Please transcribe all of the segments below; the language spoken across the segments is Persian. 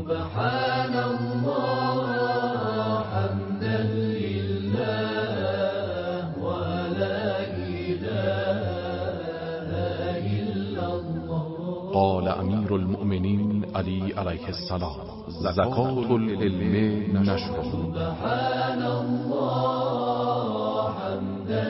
سبحان الله حمدا لله ولا إله إلا الله. قال امیر المؤمنین علی علیه السلام: زکات العلم نشره. سبحان الله حمدا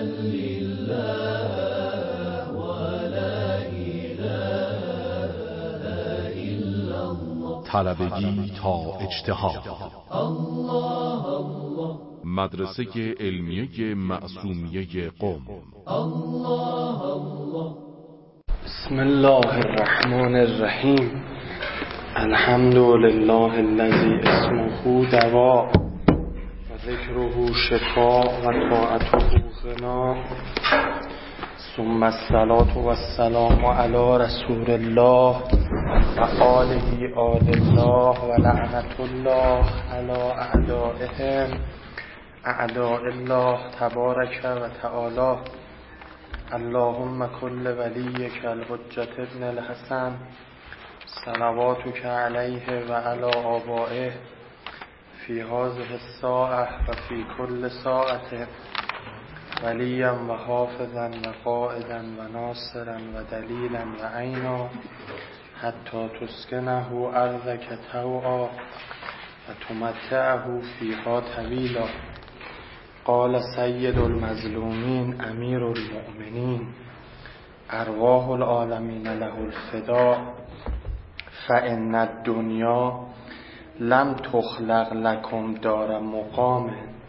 لله ولا إله إلا الله. طلبگی تا اجتهاد. الله الله. مدرسه علمیه معصومیه قم. الله الله. بسم الله الرحمن الرحیم. الحمد لله الذي اسمه دواء و ذکره شفاء و طاعته غنا، ثم الصلاة والسلام علی رسول الله و آله آل الله و لعنت الله علی اعدائهم اعداء الله تبارک و تعالی. اللهم کل ولیک الحجة ابن الحسن صلواتک علیه و علی آبائه فی هذه الساعة و فی کل ساعة ولیا و حافظا و قائدا و ناصرا و دلیلا و عینا حتی تسکنه ارضک طوعا و تمتعه فیها طویلا. قال سید المظلومین امیر المؤمنین ارواح العالمین له الفداء فإن الدنیا لم تخلق لكم دار مقام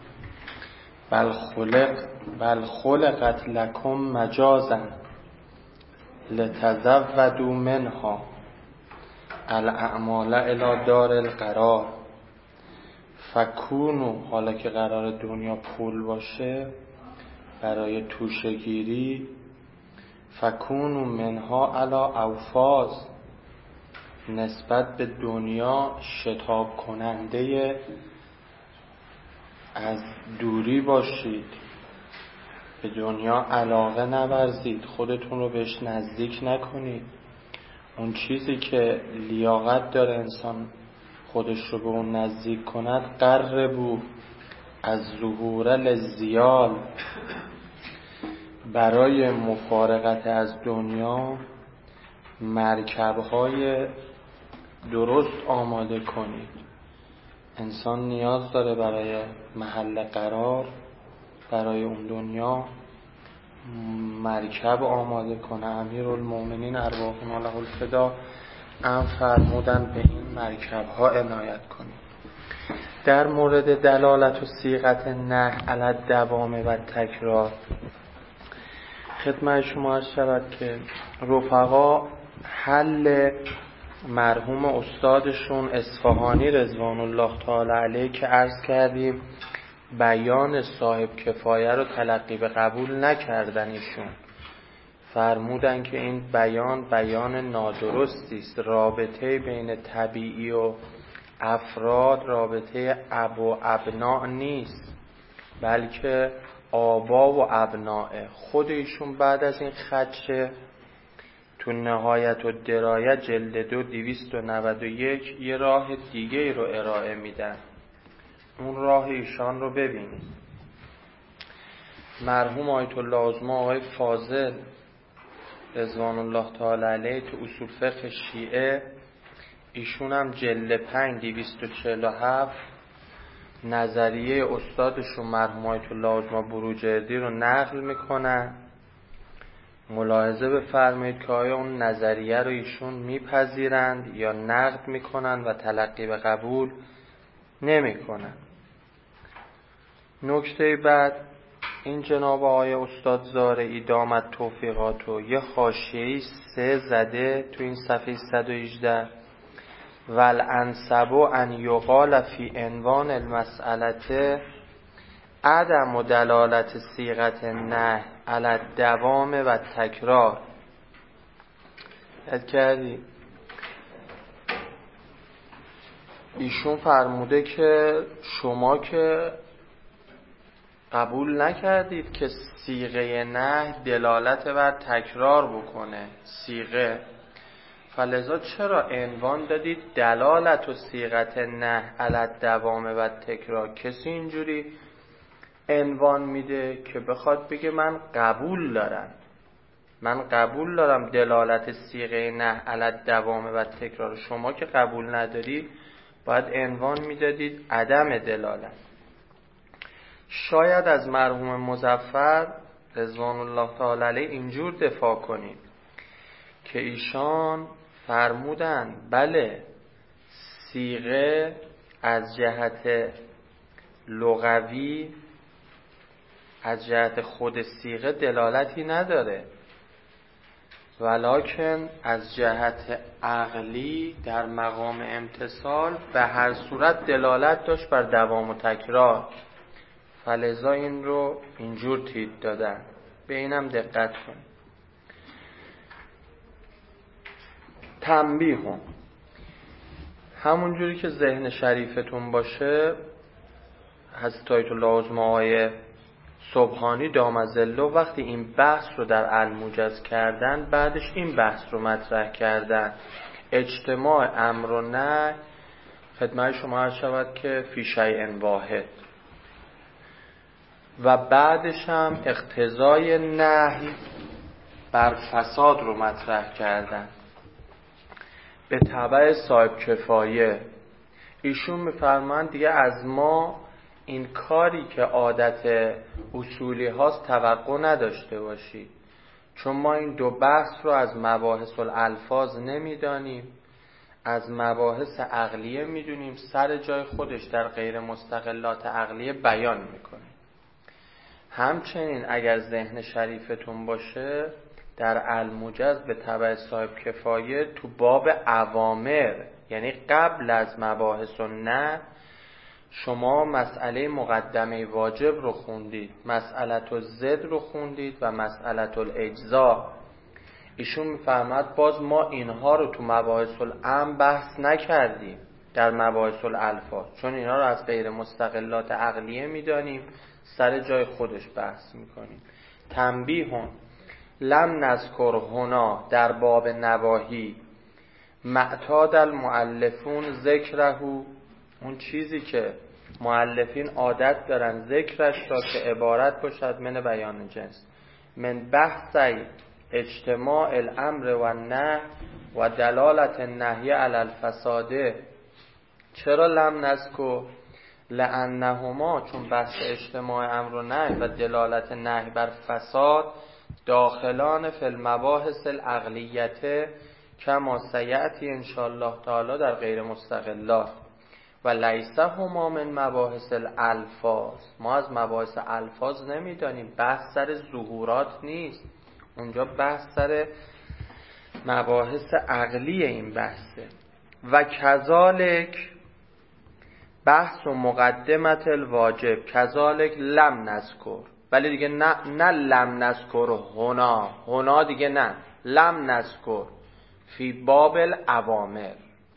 بل خلقت لكم مجازا لتزودوا منها الاعمال الى دار القرار. فکونو، حالا که قرار دنیا پول باشه برای توشه‌گیری، فکونو منها علی اوفاز، نسبت به دنیا شتاب کننده از دوری باشید، به دنیا علاقه نورزید، خودتون رو بهش نزدیک نکنید. اون چیزی که لیاقت داره انسان خودش رو به اون نزدیک کند، قربو از ظهور للزیال، برای مفارقت از دنیا مرکب‌های درست آماده کنید. انسان نیاز داره برای محل قرار، برای اون دنیا مرکب آماده کنه. امیرالمومنین ارواحنا له الفداء ام فرمودن به این مرکب ها عنایت کنید. در مورد دلالت و صیغت نهی علی الدوام و تکرار خدمت شما عرض شود که رفقا حل مرحوم استادشون اصفهانی رضوان الله تعالی علیه که عرض کردیم بیان صاحب کفایه رو تلقی به قبول نکردن، ایشون فرمودن که این بیان نادرستی است. رابطه بین طبیعی و افراد رابطه اب و ابناء نیست، بلکه آبا و ابناء. خود ایشون بعد از این خدشه تو نهایت و درایت جلد 2 291 یه راه دیگه رو ارائه میدن. اون راه ایشان رو ببینید. مرحوم آیت الله عظمی آقای فاضل رضوان الله تعالی علیه تو اصول فقه شیعه، ایشون هم جلد 5 247 نظریه استادشون مرحوم آیت الله عظمی بروجردی رو نقل میکنن. ملاحظه بفرمایید که آیا اون نظریه رو ایشون میپذیرند یا نقد میکنن و تلقی به قبول نمیکنن. نکته بعد این جناب آقای استاد زارعی دامت توفیقاتو یه حاشیه‌ای 3 زده تو این صفحه 118 والانسب ان یقال فی عنوان المسئله عدم و دلالت صیغت نهی علی الدوام و تکرار. یاد کردی؟ ایشون فرموده که شما که قبول نکردید که صیغه نهی دلالت بر تکرار بکنه. صیغه فلذا چرا عنوان دادید دلالت و صیغت نه علی الدوام و تکرار؟ کسی اینجوری عنوان میده که بخواد بگه من قبول دارم دلالت صیغه نه علی الدوام و تکرار. شما که قبول نداری باید عنوان میدادید عدم دلالت. شاید از مرحوم مظفر رضوان الله تعالی علیه اینجور دفاع کنیم که ایشان فرمودن بله صیغه از جهت لغوی، از جهت خود صیغه دلالتی نداره، ولکن از جهت عقلی در مقام امتصال به هر صورت دلالت داشت بر دوام و تکرار. فلذا این رو اینجور تیپ دادن. به اینم دقت کنید. تنبیه همون جوری که ذهن شریفتون باشه، حضرت آیت الله عظمی آقای سبحانی دامظله وقتی این بحث رو در الموجز کردن، بعدش این بحث رو مطرح کردن: اجتماع امر و نهی خدمت شما عرض شود که فی شیء واحد، و بعدش هم اقتضای نهی بر فساد رو مطرح کردن به تبع صاحب کفایه. ایشون میفرمایند دیگه از ما این کاری که عادت اصولی هاست توقع نداشته باشید، چون ما این دو بحث رو از مباحث الالفاظ نمیدانیم، از مباحث عقلیه میدونیم، سر جای خودش در غیر مستقلات عقلیه بیان میکنیم. همچنین اگر ذهن شریفتون باشه در الموجز به تبع صاحب کفایه تو باب اوامر، یعنی قبل از مباحث و نه، شما مسئله مقدمه واجب رو خوندید، مسئلة الزد رو خوندید و مسئلة الاجزا. ایشون میفرماد باز ما اینها رو تو مباحث الامر بحث نکردیم در مباحث الالفاظ، چون اینها رو از غیر مستقلات عقلیه میدانیم، سر جای خودش بحث میکنیم. تنبیه لم نذکر هنا در باب نواهی معتاد المؤلفون ذکره، اون چیزی که مؤلفین عادت دارن ذکرش را که عبارت باشد من بیان جنس، من بحثی اجتماع الامر و النهی و دلالت النهی علی الفساد. چرا لم نذکر؟ لانهما، چون بحث اجتماع امر و نهی و دلالت نهی بر فساد داخلان فی المباحث العقلیته کما سیأتی ان شاء الله تعالی در غیر مستقلات و لیس هما من مباحث الالفاظ. ما از مباحث الفاظ نمیدانیم، بحث سر ظهورات نیست، اونجا بحث سر مباحث عقلی این بحثه. و کذالک بحث و مقدمت الواجب کذالک لم نذکر، ولی دیگه نه لم نذکر هنا دیگه نه، لم نذکر فی باب الاوامر،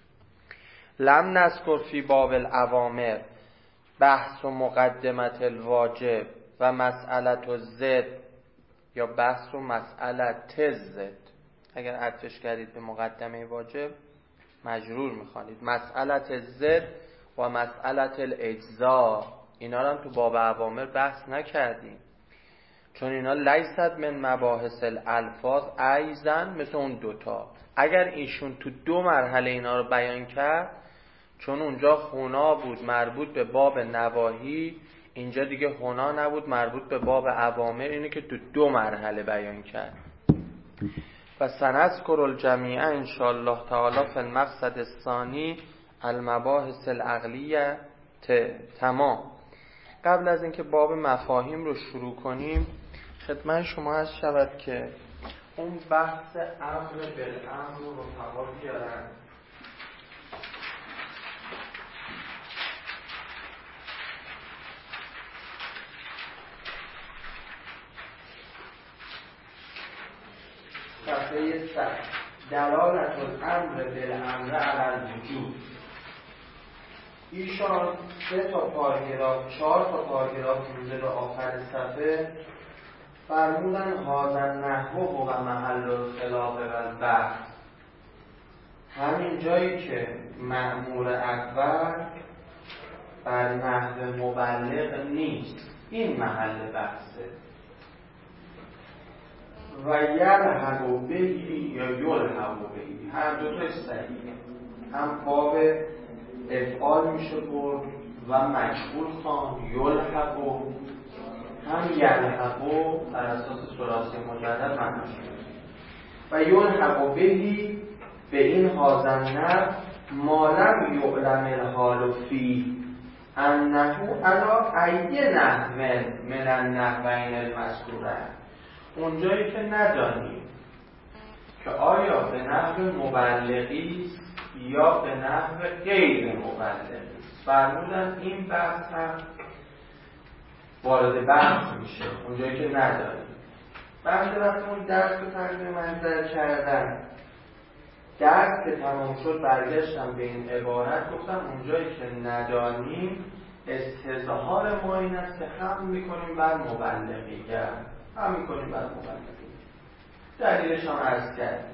لم نذکر فی باب الاوامر بحث و مقدمت الواجب و مسئلة الزد، یا بحث و مسئلة الزد، اگر عطفش کردید به مقدمه واجب مجرور میخوانید، مسئلة الزد و مسئلة الاجزا. اینا رو هم تو باب اوامر بحث نکردیم، چون اینا لیست من مباحث الالفاظ ایزن، مثل اون دوتا. اگر ایشون تو دو مرحله اینا رو بیان کرد، چون اونجا هنا بود مربوط به باب نواهی، اینجا دیگه هنا نبود مربوط به باب اوامر، اینه که تو دو مرحله بیان کرد. و سنذکر الجمیع ان شاء الله تعالی فی المقصد الثانی المباحث العقلیه. تمام. قبل از اینکه باب مفاهیم رو شروع کنیم، خدمت شما عرض شود که اون بحث امر بالامر رو رفقا بیارن. صفحه 100 دلالت الامر بالامر علی الوجوب. ایشان 3 تا پاراگراف 4 تا پاراگراف مونده به آخر صفحه فرمودن هذا النحو و محل الخلاف و البحث. همین جایی که مأمور اول بر نحو مبلغ نیست، این محل بحثه. و یلحق بهی یا یلحق بهی، هر دو تا صحیحه، هم باب افعال میشه برد و مجهول خوان یلحق، هم یلحق بر اساس ثلاثی مجرد معناش میشه. و یلحق بهی به این حاضر ما لم یعلم الحال فیه انه علی ای نحو من النحوین المذکوره، اونجایی که ندانیم که آیا به نحو مبلغی است یا به نحو غیر مبلغی است. فرمودن این بحث هم وارد بحث میشه اونجایی که ندانیم. بحث رفتمون درس رو تقدیم منظر کردن، درس که تمام شد برگشتم به این عبارت، گفتم اونجایی که ندانیم استظهار ما این است که هم میکنیم بر مبلغیت، هم میکنیم بر مبلغیت. دلیلش هم عرض کردیم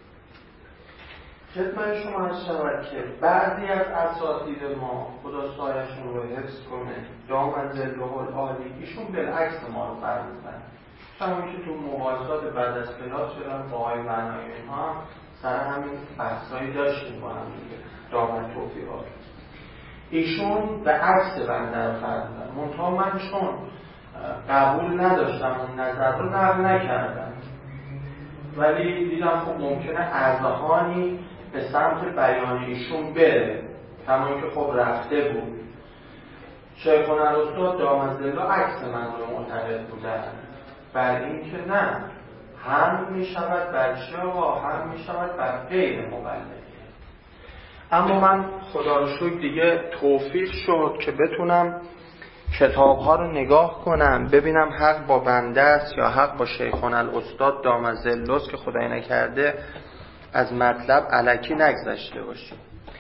خدمت شما. عرض شود که بعضی از اساتید ما خدا سایه‌شون رو حفظ کنه دامن ظله العالی، ایشون بالعکس ما رو فرمودن، همون که تو مباحثات بعد از کلاس شدن با آقای بنایی اینها هم سر همین بحثایی داشتیم با هم دیگه، دامن توفیقات. ایشون به عکس بنده رو فرمودن، منتها من چون قبول نداشتم اون نظر رو نقل نکردم، ولی دیدم خب ممکنه اذهانی به سمت بیان ایشون بره، همون که خب رفته بود. شیخون الاستاد دامن ظله عکس من رو معتقد بودن بر این که نه، هم می شود بر چه هم می شود بر غیر مبلغی. اما من خدا رو شکر دیگه توفیق شد که بتونم کتاب ها رو نگاه کنم ببینم حق با بنده است یا حق با شیخون الاستاد دامن ظله است، که خدای نکرده از مطلب الکی نگذشته باشیم.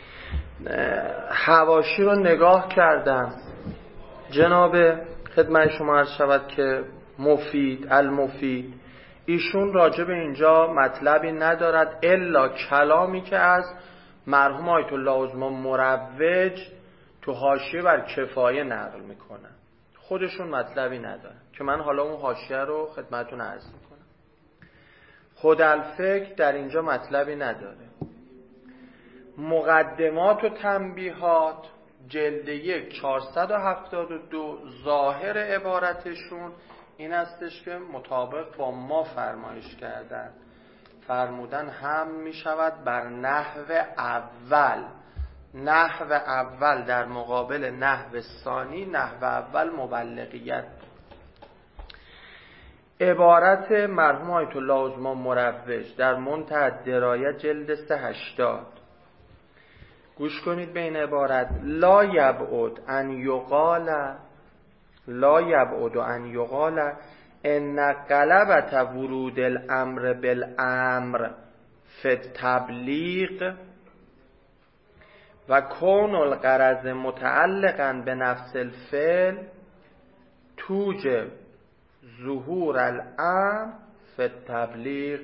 حواشی رو نگاه کردم، جناب خدمت شما عرض شود که مفید المفید ایشون راجع به اینجا مطلبی ندارد الا کلامی که از مرحوم آیت الله عظما مروج تو حاشیه بر کفایه نقل میکنن، خودشون مطلبی ندارن که من حالا اون حاشیه رو خدمتتون عرض میکنم. خود الفکر در اینجا مطلبی نداره. مقدمات و تنبیهات جلد 1 472 ظاهر عبارتشون این استش که مطابق با ما فرمایش کردن، فرمودن هم می شود بر نحو اول، نحو اول در مقابل نحو ثانی، نحو اول مبلغیت. عبارت مرحوم آیت الله عظما مروج در منتهی الدرایه جلد 380، گوش کنید به این عبارت: لا یبعد ان یقال ان غلبت ورود الامر بالامر فی التبلیغ و کون الغرض متعلقا به نفس الفعل توجب ظهور الامر فی التبلیغ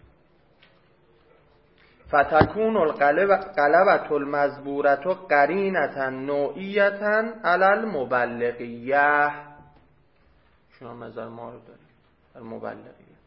فتکون الغلبة المذبورة قرینة نوعیة علی المبلغیه. شما نظر ما رو داریم در مبلغیه.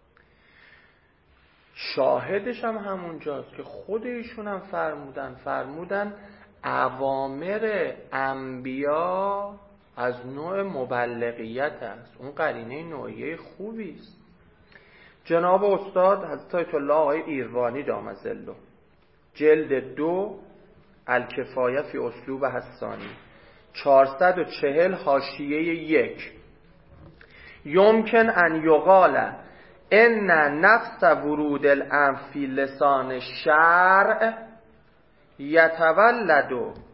شاهدش هم همونجاست که خود ایشون هم فرمودن اوامر انبیا از نوع مبلغیت است، اون قرینه نوعیه خوبی است. جناب استاد حضرت آیت الله آقای ایروانی دامن ظله جلد 2 الکفایه فی اسلوب حسانی 440 حاشیه 1: یمکن ان یقال ان نفس ورود الامر فی لسان شرع یتولد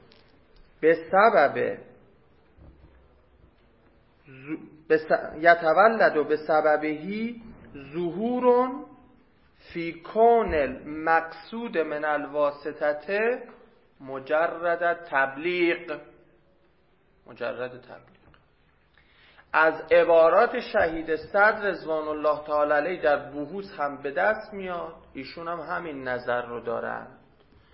بسببه ظهور فی کون المقصود من الواسطه مجرد تبلیغ. از عبارات شهید صدر رضوان الله تعالی علیه در بحوث هم به دست میاد، ایشون هم همین نظر رو دارن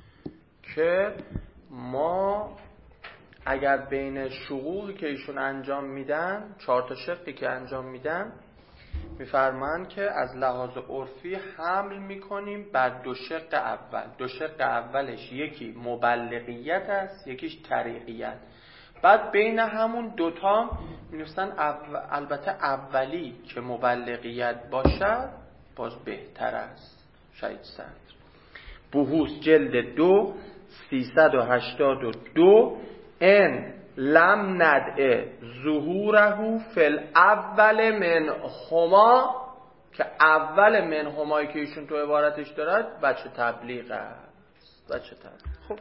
که ما اگر بین شقوقی که ایشون انجام میدن 4 تا شقی که انجام میدن میفرمایند که از لحاظ عرفی حمل میکنیم بر 2 شق اول. 2 شق اولش یکی مبلغیت است، یکیش طریقیت. بعد بین همون دوتا می‌نویسن البته اولی که مبلغیت باشد باز بهتر است. شهید صدر بحوث جلد 2 382 ان لم ندع ظهوره فی الاول منهما، که اول منهمایی که ایشون تو عبارتش دارد بچه تبلیغ است. بچه تبلیغ. خب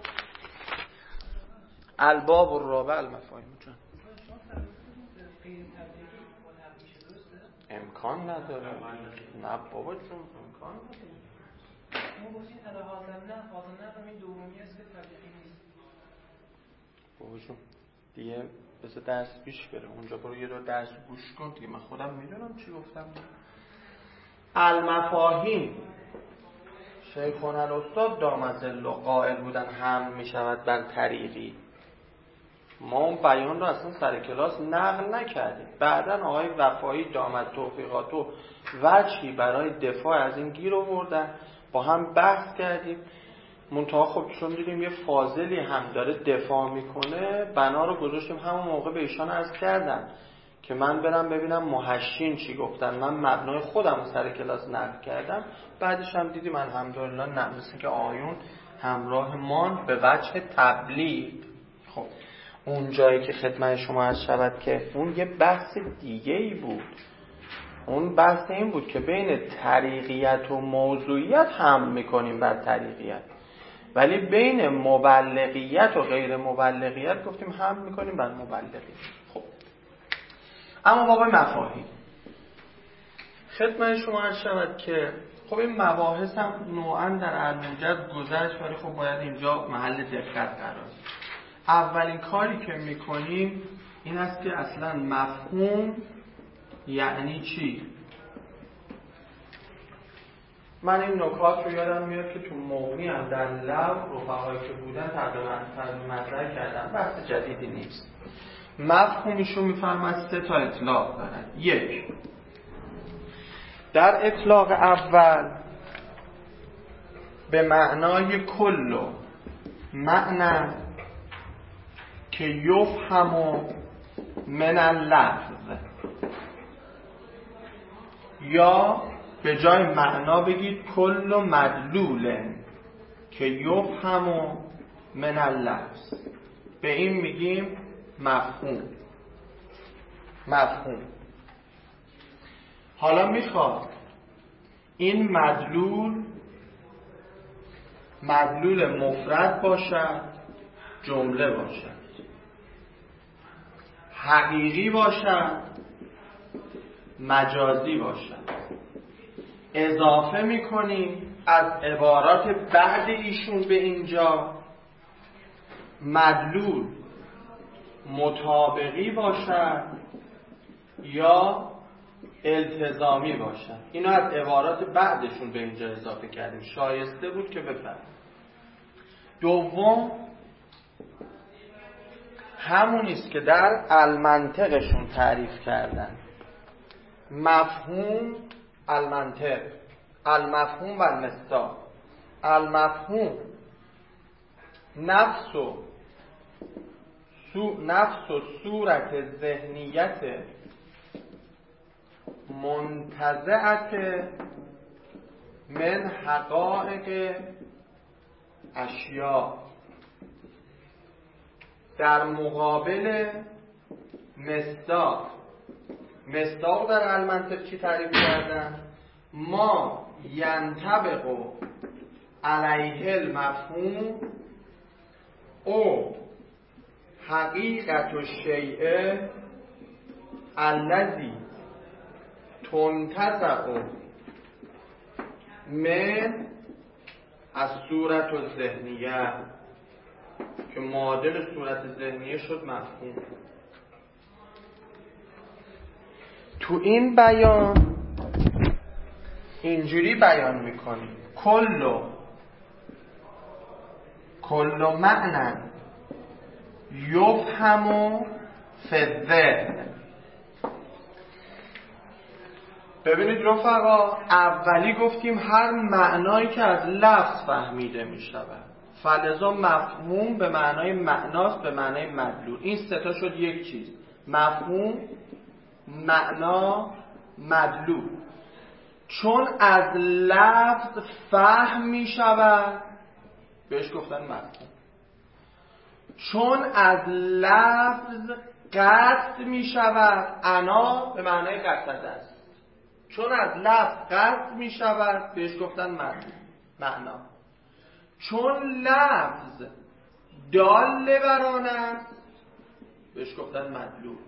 الباب الرابع المفاهیم جان امکان نداره. نه بابا جون امکان نداره. ما گفتیم الا حاضر نه این دومی است که تبلیغی نیست. بابا جون دیگه بذار درس پیش بره اونجا، برو یه دور درس گوش کن دیگه. من خودم میدونم چی گفتم. المفاهیم شیخون الاستاد دامظل قائل بودن هم میشود بر طریقی. ما اون بیان رو اصلا سر کلاس نقل نکردیم. بعدن آقای وفایی دامت توفیقاتو وجهی برای دفاع از این گیر آوردن، با هم بحث کردیم. منتها خب چون دیدیم یه فاضلی هم داره دفاع میکنه، بنا رو گذاشتیم همون موقع به ایشان عرض کردم که من برم ببینم محشین چی گفتن. من مبنای خودم سر کلاس نقل کردم. بعدش هم دیدیم الحمدلله نه، مثل که آیون همراه مان به وجه تبلیغ. خب اون جایی که خدمت شما عرض شود که اون یه بحث دیگه ای بود. اون بحث این بود که بین طریقیت و موضوعیت هم میکنیم بر طریقیت، ولی بین مبلغیت و غیر مبلغیت گفتیم هم میکنیم بر مبلغیت. خب اما باب مفاهیم خدمت شما عرض شود که خب این مباحث هم نوعا در علموجد گذشت، ولی خب باید اینجا محل دقت قرار. اولین کاری که میکنیم این است که اصلا مفهوم یعنی چی. من این نکات رو یادم میاد که تو مغنی هم در لو رفقایی که بودن تقریبا مطرح کردم، بحث جدیدی نیست. مفهومشون میفرماد 3 تا اطلاق دارن. 1 در اطلاق اول به معنای کل معنی که یفهم من اللفظ، یا به جای معنا بگید کل مدلول که یفهم من اللفظ. به این میگیم مفهوم. حالا میخواد این مدلول مفرد باشد، جمله باشد، حقیقی باشد، مجازی باشد. اضافه میکنیم از عبارات بعد ایشون به اینجا مدلول مطابقی باشد یا التزامی باشد. اینو از عبارات بعدشون به اینجا اضافه کردیم، شایسته بود که بفهم. دوم همونیست که در المنطقشون تعریف کردن. مفهوم المنطق، المفهوم و المصداق. المفهوم نفس و صورت ذهنیت منتزعت من حقائق اشیاء، در مقابل مصداق در المنطق چی تعریف کردن؟ ما ینطبق علیه المفهوم او حقیقت الشیء الذی تنتزع من الصورة الذهنیه، که معادل صورت ذهنیه شد مفهوم. تو این بیان کل معنی یفهم فی الذهن. ببینید رفقا، اولی گفتیم هر معنایی که از لفظ فهمیده می شود، فلذا مفهوم به معنای معناست، به معنای مدلول. این سه تا شد یک چیز: مفهوم، معنا، مدلول. چون از لفظ فهم می شود بهش گفتن مفهوم. چون از لفظ قصد می شود، انا به معنای قصد است، چون از لفظ قصد می شود بهش گفتن معنا. چون لفظ دال بر آن است بهش گفتن مدلول.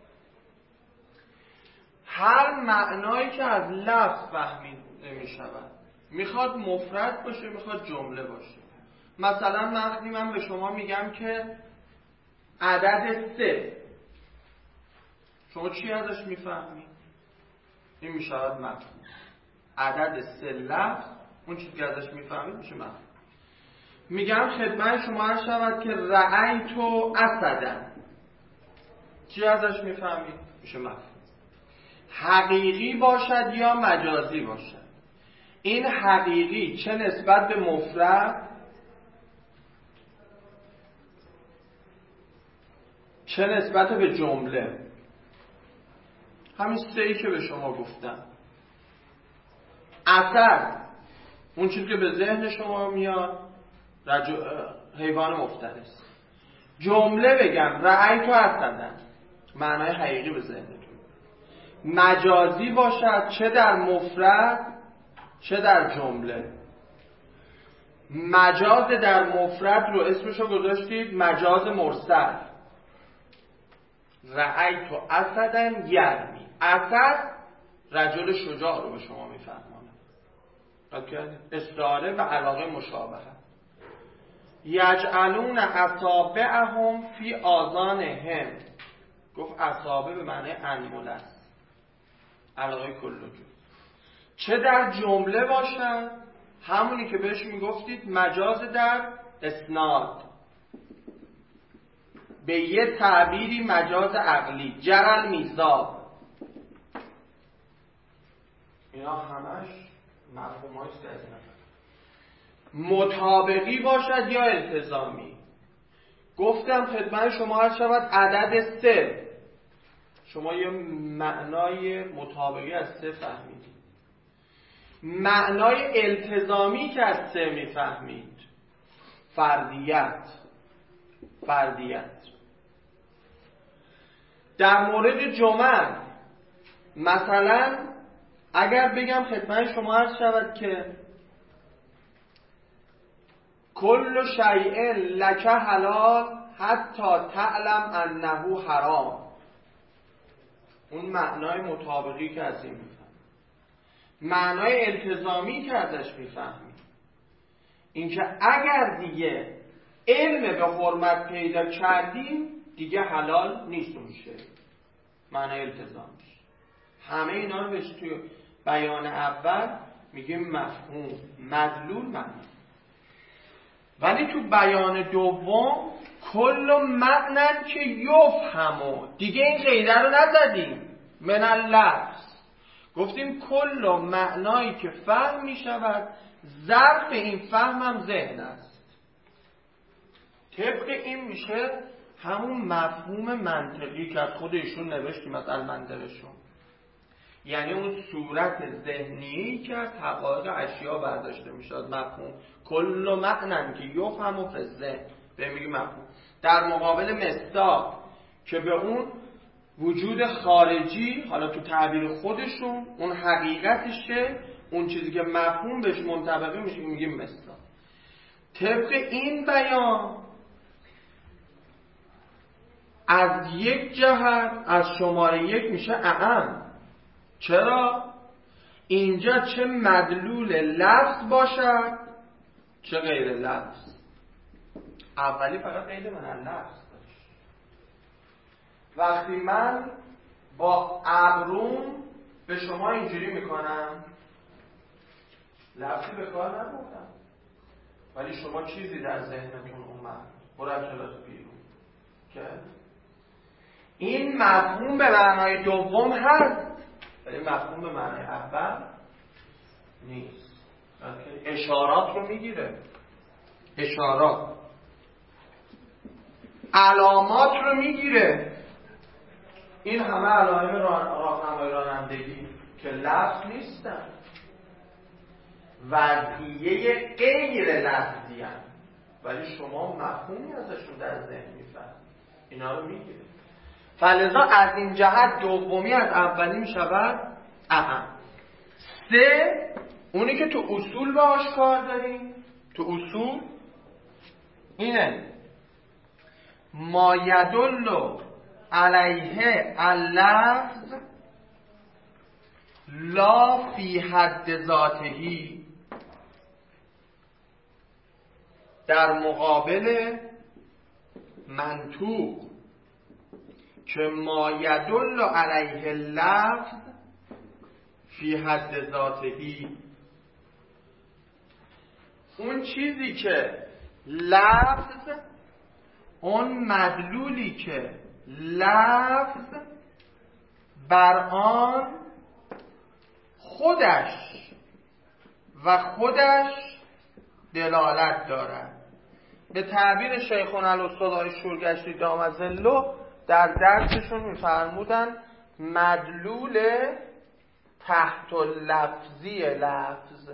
هر معنایی که از لفظ فهمیده می شود، میخواد مفرد باشه میخواد جمله باشه. مثلا وقتی من به شما میگم که عدد 3، شما چی ازش میفهمید؟ این میشود مفهوم. عدد 3 لفظ، اون چیزی که ازش میفهمید میشه مفهوم. میگم خدمت شما عرض شود که رأیت اسدا، چی ازش میفهمید؟ میشه مفهوم. حقیقی باشد یا مجازی باشد، این حقیقی چه نسبت به مفرد چه نسبت به جمله، همین سه‌ای که به شما گفتم. اسد اون چیزی که به ذهن شما میاد، حیوان مفترس. جمله بگم رأیت اسدا، معنای حقیقی به ذهنتون. مجازی باشد چه در مفرد چه در جمله. مجاز در مفرد رو اسمشو گذاشتید مجاز مرسل. رأیت اسدا یرمی، اسد رجل شجاع رو به شما میفهمانه. استعاره به علاقه مشابهه. یجعلون اصابعهم فی آذانهم، گفت اصابع به معنی انمله است، علاقه کلوجو. چه در جمله باشن، همونی که بهش میگفتید مجاز در اسناد، به یه تعبیری مجاز عقلی، جرل میزاب. اینا همش مفهوم‌های سه. مطابقی باشد یا التزامی، گفتم خدمت شما عرض شود عدد 3، شما یه معنای مطابقی از 3 فهمیدید. معنای التزامی که از 3 میفهمید فردیت. در مورد جمل مثلا اگر بگم خدمت شما عرض شود که کل شیء لک حلال حتی تعلم انه حرام، اون معنای مطابقی که از این میفهمید. معنای التزامی که ازش میفهمید اینکه اگر دیگه علم به حرمت پیدا کردیم دیگه حلال نیست اون شی، معنای التزامیش. همه اینا رو بهش توی بیان اول میگیم مفهوم، مدلول، معنی. ولی تو بیان دوم کل معنی که یفهمو، دیگه این قیده رو نزدیم من اللفظ، گفتیم کل معنایی که فهم می شود، ظرف این فهم هم ذهن است. طبق این میشه همون مفهوم منطقی که از خود ایشون نوشتیم از المنطقشون، یعنی اون صورت ذهنی که از حقایق اشیا برداشته میشه از مفهوم. کل معنی که یفهم فی الذهن به میگه مفهوم، در مقابل مصداق که به اون وجود خارجی، حالا تو تعبیر خودشون اون حقیقتشه، اون چیزی که مفهوم بهش منطبقی میشه میگیم مصداق. طبق این بیان از یک جهت از شماره 1 میشه اعم. چرا؟ اینجا چه مدلول لفظ باشد چه غیر لفظ. اولی فقط قید من لفظ داشت. وقتی من با ابروم به شما اینجوری میکنم لفظی به کار نبردم، ولی شما چیزی در ذهنتون اومد، برو از کلاس بیرون که این مفهوم به معنای دوم هست ولی مفهوم به معنای اول نیست. اشارات رو میگیره، اشارات، علامات رو میگیره. این همه علائم راهنمای رانندگی که لفظ نیستن، وضعیه غیر لفظی هستن، ولی شما مفهومی ازشون در ذهن میفهمید، اینا رو میگیره. فلذا از این جهت دومی از اولی میشود اهم. سه، اونی که تو اصول باهاش کار داریم، تو اصول اینه ما یدل علیه اللفظ لا فی حد ذاتهی، در مقابل منطوق که ما یدل علیه اللفظ فی حد ذاتهی، اون چیزی که لفظ، اون مدلولی که لفظ بر آن خودش دلالت دارد. به تعبیر شیخنا الاستاد آقای شورگشتی دام ظله در درسشون میفرمودن مدلول تحت لفظی لفظ،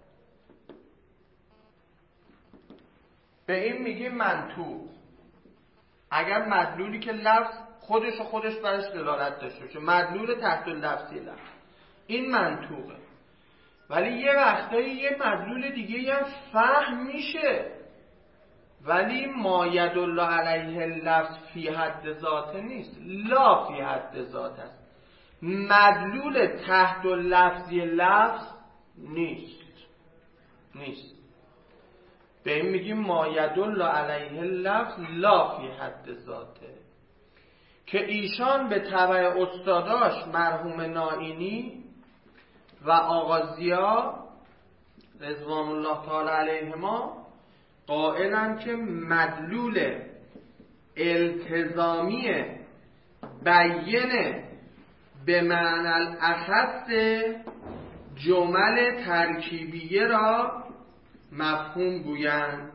به این میگیم منطوق. اگر مدلولی که لفظ خودش برش دلالت داشته باشه، مدلول تحت لفظی لفظ، این منطوقه. ولی یه وقتایی یه مدلول دیگه هم فهم میشه، ولی ما یدل علیه اللفظ فی حد ذات نیست، لا فی حد ذات است. مدلول تحت لفظی لفظ نیست. به این میگیم ما یدل علیه اللفظ لا فی حد ذاته، که ایشان به تبع استاداش مرحوم نائینی و آقا ضیا رضوان الله تعالی علیهما قائلن که مدلول التزامی بیان به معنی الاخص جمل ترکیبیه را مفهوم گویند.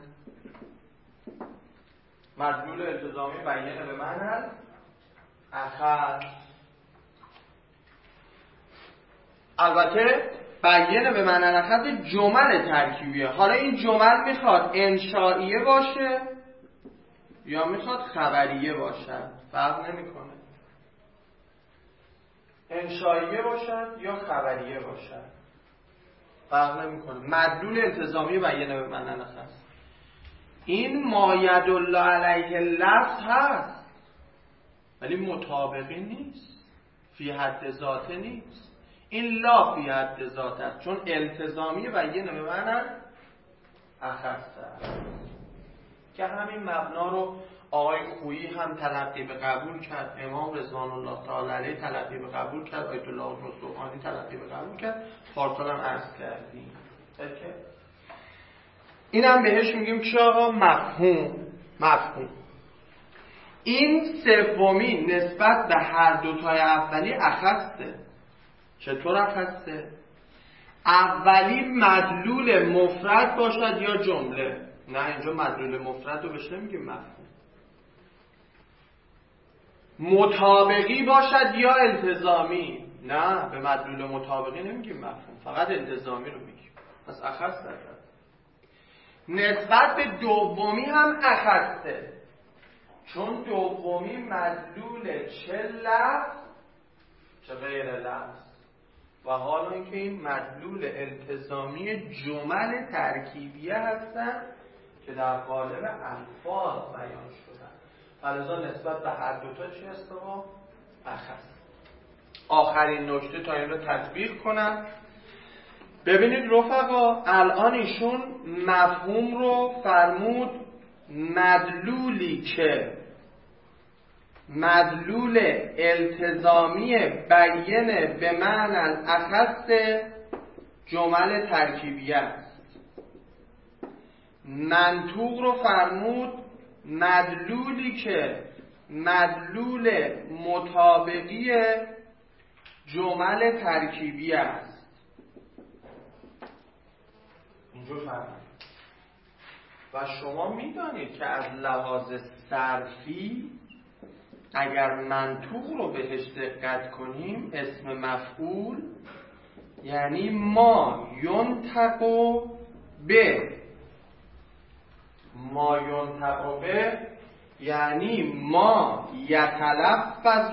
مدلول التزامی بیان به معنی الاخص، البته بیان به معنی الاخص جمل ترکیبیه. حالا این جمل میخواد انشائیه باشه یا میخواد خبریه باشد، فرق نمیکنه. انشائیه باشد یا خبریه باشد فرق نمیکنه. مدلول التزامی بیان به معنی الاخص. این ما یدل علیه اللفظ هست ولی مطابقی نیست، فی حد ذاته نیست. این لا فی حد ذات است، چون التزامی بیان به معنی اخص است، که همین مبنا رو آقای خویی هم تلقی به قبول کرد، امام رضوان الله تعالی علیه تلقی به قبول کرد، آیت الله الرسوخانی تلقی به قبول کرد، پارسال هم عرض کردیم. این هم بهش میگیم که آقا مفهوم. این سومی نسبت به هر دوتای اولی اخصه. چطور اخصه؟ اولی مدلول مفرد باشد یا جمله. نه، اینجا مدلول مفرد رو بهش نمیگیم مفهوم. مطابقی باشد یا التزامی. نه، به مدلول مطابقی نمیگیم مفهوم، فقط التزامی رو میگیم. پس اخص نشد. نسبت به دومی هم اخصه، چون دومی مدلول چه لفظ چه غیر لفظ، و حالا اینکه این مدلول التزامی جمل ترکیبیه هستن که در قالب الفاظ بیان شدن. فلذا نسبت به هر دوتا چی هست با اخص. آخرین نکته تا این رو تطبیق کنم. ببینید رفقا، الان ایشون مفهوم رو فرمود مدلولی که مدلول التزامی بیان به معنی الاخص جمل ترکیبیه است. منطوق رو فرمود مدلولی که مدلول مطابقی جمل ترکیبی است. اینجور فرمود. و شما میدانید که از لحاظ صرفی اگر منطوق رو بهش دقت کنیم اسم مفعول یعنی ما ینطق به، ما ینطق به یعنی ما یتلفظ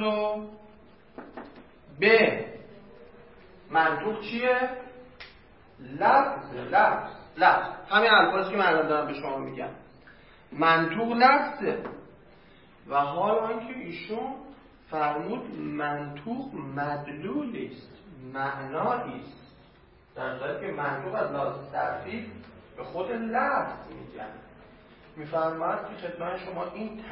به. منطوق چیه؟ لفظ همین الفاظی که من الان دارم به شما میگم. منطوق لفظه. و حال آنکه ایشون فرمود منطوق مدلولی است، معنایی است، در صورتی که منطوق از لحاظ صرفی به خود لفظ میگن. میفرماید که خدمت شما این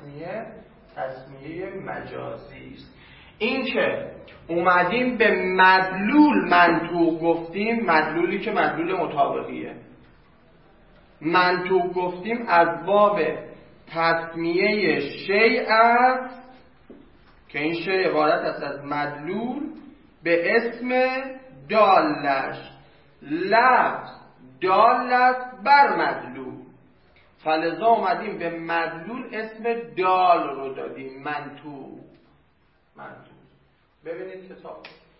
تسمیه مجازی است. این که اومدیم به مدلول منطوق گفتیم، مدلولی که مدلول مطابقیه، منطوق گفتیم از باب تسمیه شیء است که این شیء عبارت است از مدلول به اسم دالش. لفظ دال است بر مدلول، فلذا اومدیم به مدلول اسم دال رو دادیم منطوق. ببینید کتاب.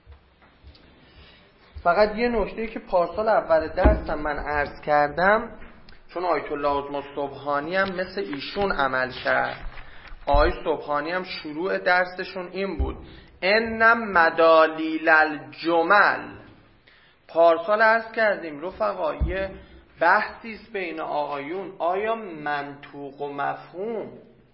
فقط یه نکته که پارسال اول درسم من عرض کردم، چون آیت الله عظمی سبحانی هم مثل ایشون عمل کرد. آیت سبحانی هم شروع درسشون این بود انم مدالیل الجمل. پارسال عرض کردیم رفقا یه بحثی است بین آقایون، آیا منطوق و مفهوم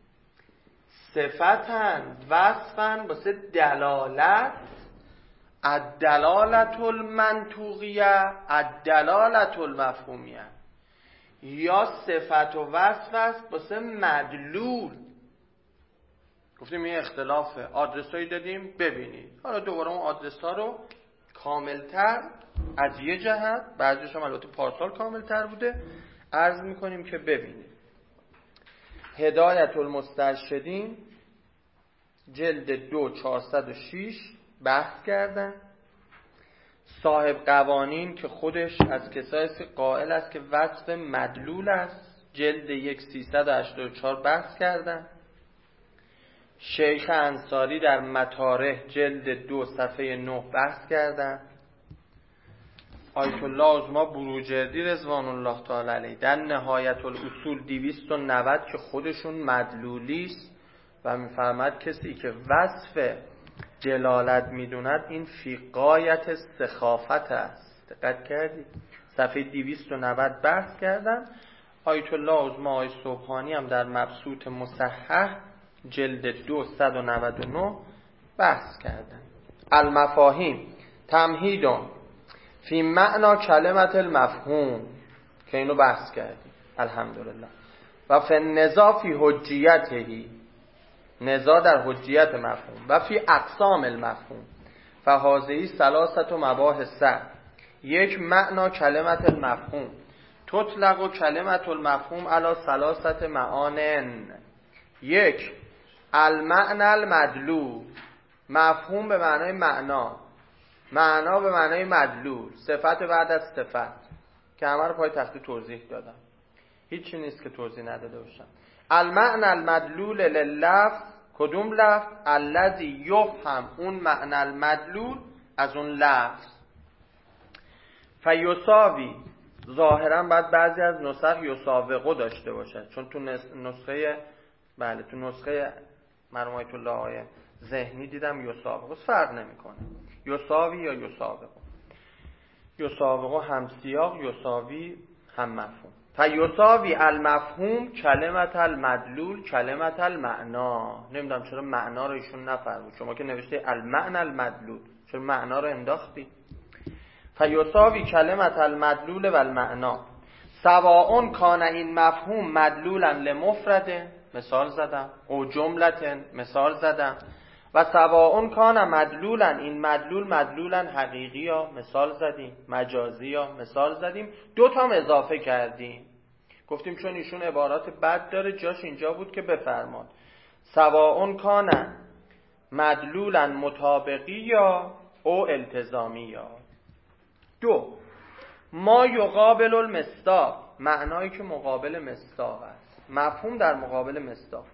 صفتن وصفن واسه دلالت، الدلالت المنطوقیه الدلالت المفهومیه، یا صفت و وصف است واسه مدلول؟ گفتیم این اختلافه. آدرسایی دادیم ببینید. حالا دوباره اون آدرس ها رو کاملتر از یه جهت، بعضیش هم البته پارسال کاملتر بوده، عرض میکنیم که ببینید. هدایت المسترشدین جلد 2 406 بحث کردن. صاحب قوانین که خودش از کسایی است که قائل است که وصف مدلول است، جلد 1 384 بحث کردن. شیخ انصاری در مطارح جلد 2 صفحه 9 بحث کردن. آیت الله عظمی بروجردی رضوان الله تعالی علیه در نهایت الاصول 290 که خودشون مدلولی است و میفرماد کسی که وصف جلالت میدوند این فی غایت سخافت است. دقت کردید؟ صفحه 290 بحث کردن. آیت الله عظمی آیت سبحانی هم در مبسوط مصحح جلد 2 199 بحث کردن. المفاهیم تمهیدون فی معنا کلمت المفهوم که اینو بحث کردیم الحمدلله. و فی النزاع فی حجیته، نزاع در حجیت مفهوم. و فی اقسام المفهوم فهذه ثلاثه مباحث. یک معنا کلمت المفهوم تطلق کلمت المفهوم علی ثلاثه معان. یک المعنى المدلول، مفهوم به معنای معنا، معنا به معنای مدلول، صفت بعد از صفت که همه رو پای تختی توضیح دادم، هیچی نیست که توضیح نداده باشم. المعنى المدلول لللفظ، کدوم لفظ؟ الذی یفهم، اون معنی المدلول از اون لفظ. فیساوی، ظاهرا باید بعضی از نسخ یساوقو داشته باشد، چون تو نسخه تو نسخه مرحوم آیت الله آقای ذهنی دیدم یساوقو، فرق نمیکنه یساوی یا یساوقو. یساوقو هم سیاق، یساوی هم مفهوم. فیساوی المفهوم کلمت المدلول کلمت المعنا. نمیدونم چرا معنا رو ایشون نفرمود، شما که نوشته المعنى المدلول چرا معنا رو انداختی؟ فیساوی کلمت المدلول و المعنا سواء کان این مفهوم مدلولا لمفرد، مثال زدم، او جملتن، مثال زدم، و سواء کان مدلولا، این مدلول مدلولا حقیقی یا مثال زدیم، مجازی یا مثال زدیم. دو تا اضافه کردیم، گفتیم چون ایشون عبارات بد داره جاش اینجا بود که بفرماد سواء کان مدلولا مطابقی یا او التزامی یا. 2 ما یقابل المصداق، معنایی که مقابل مصداق است، مفهوم در مقابل مصداق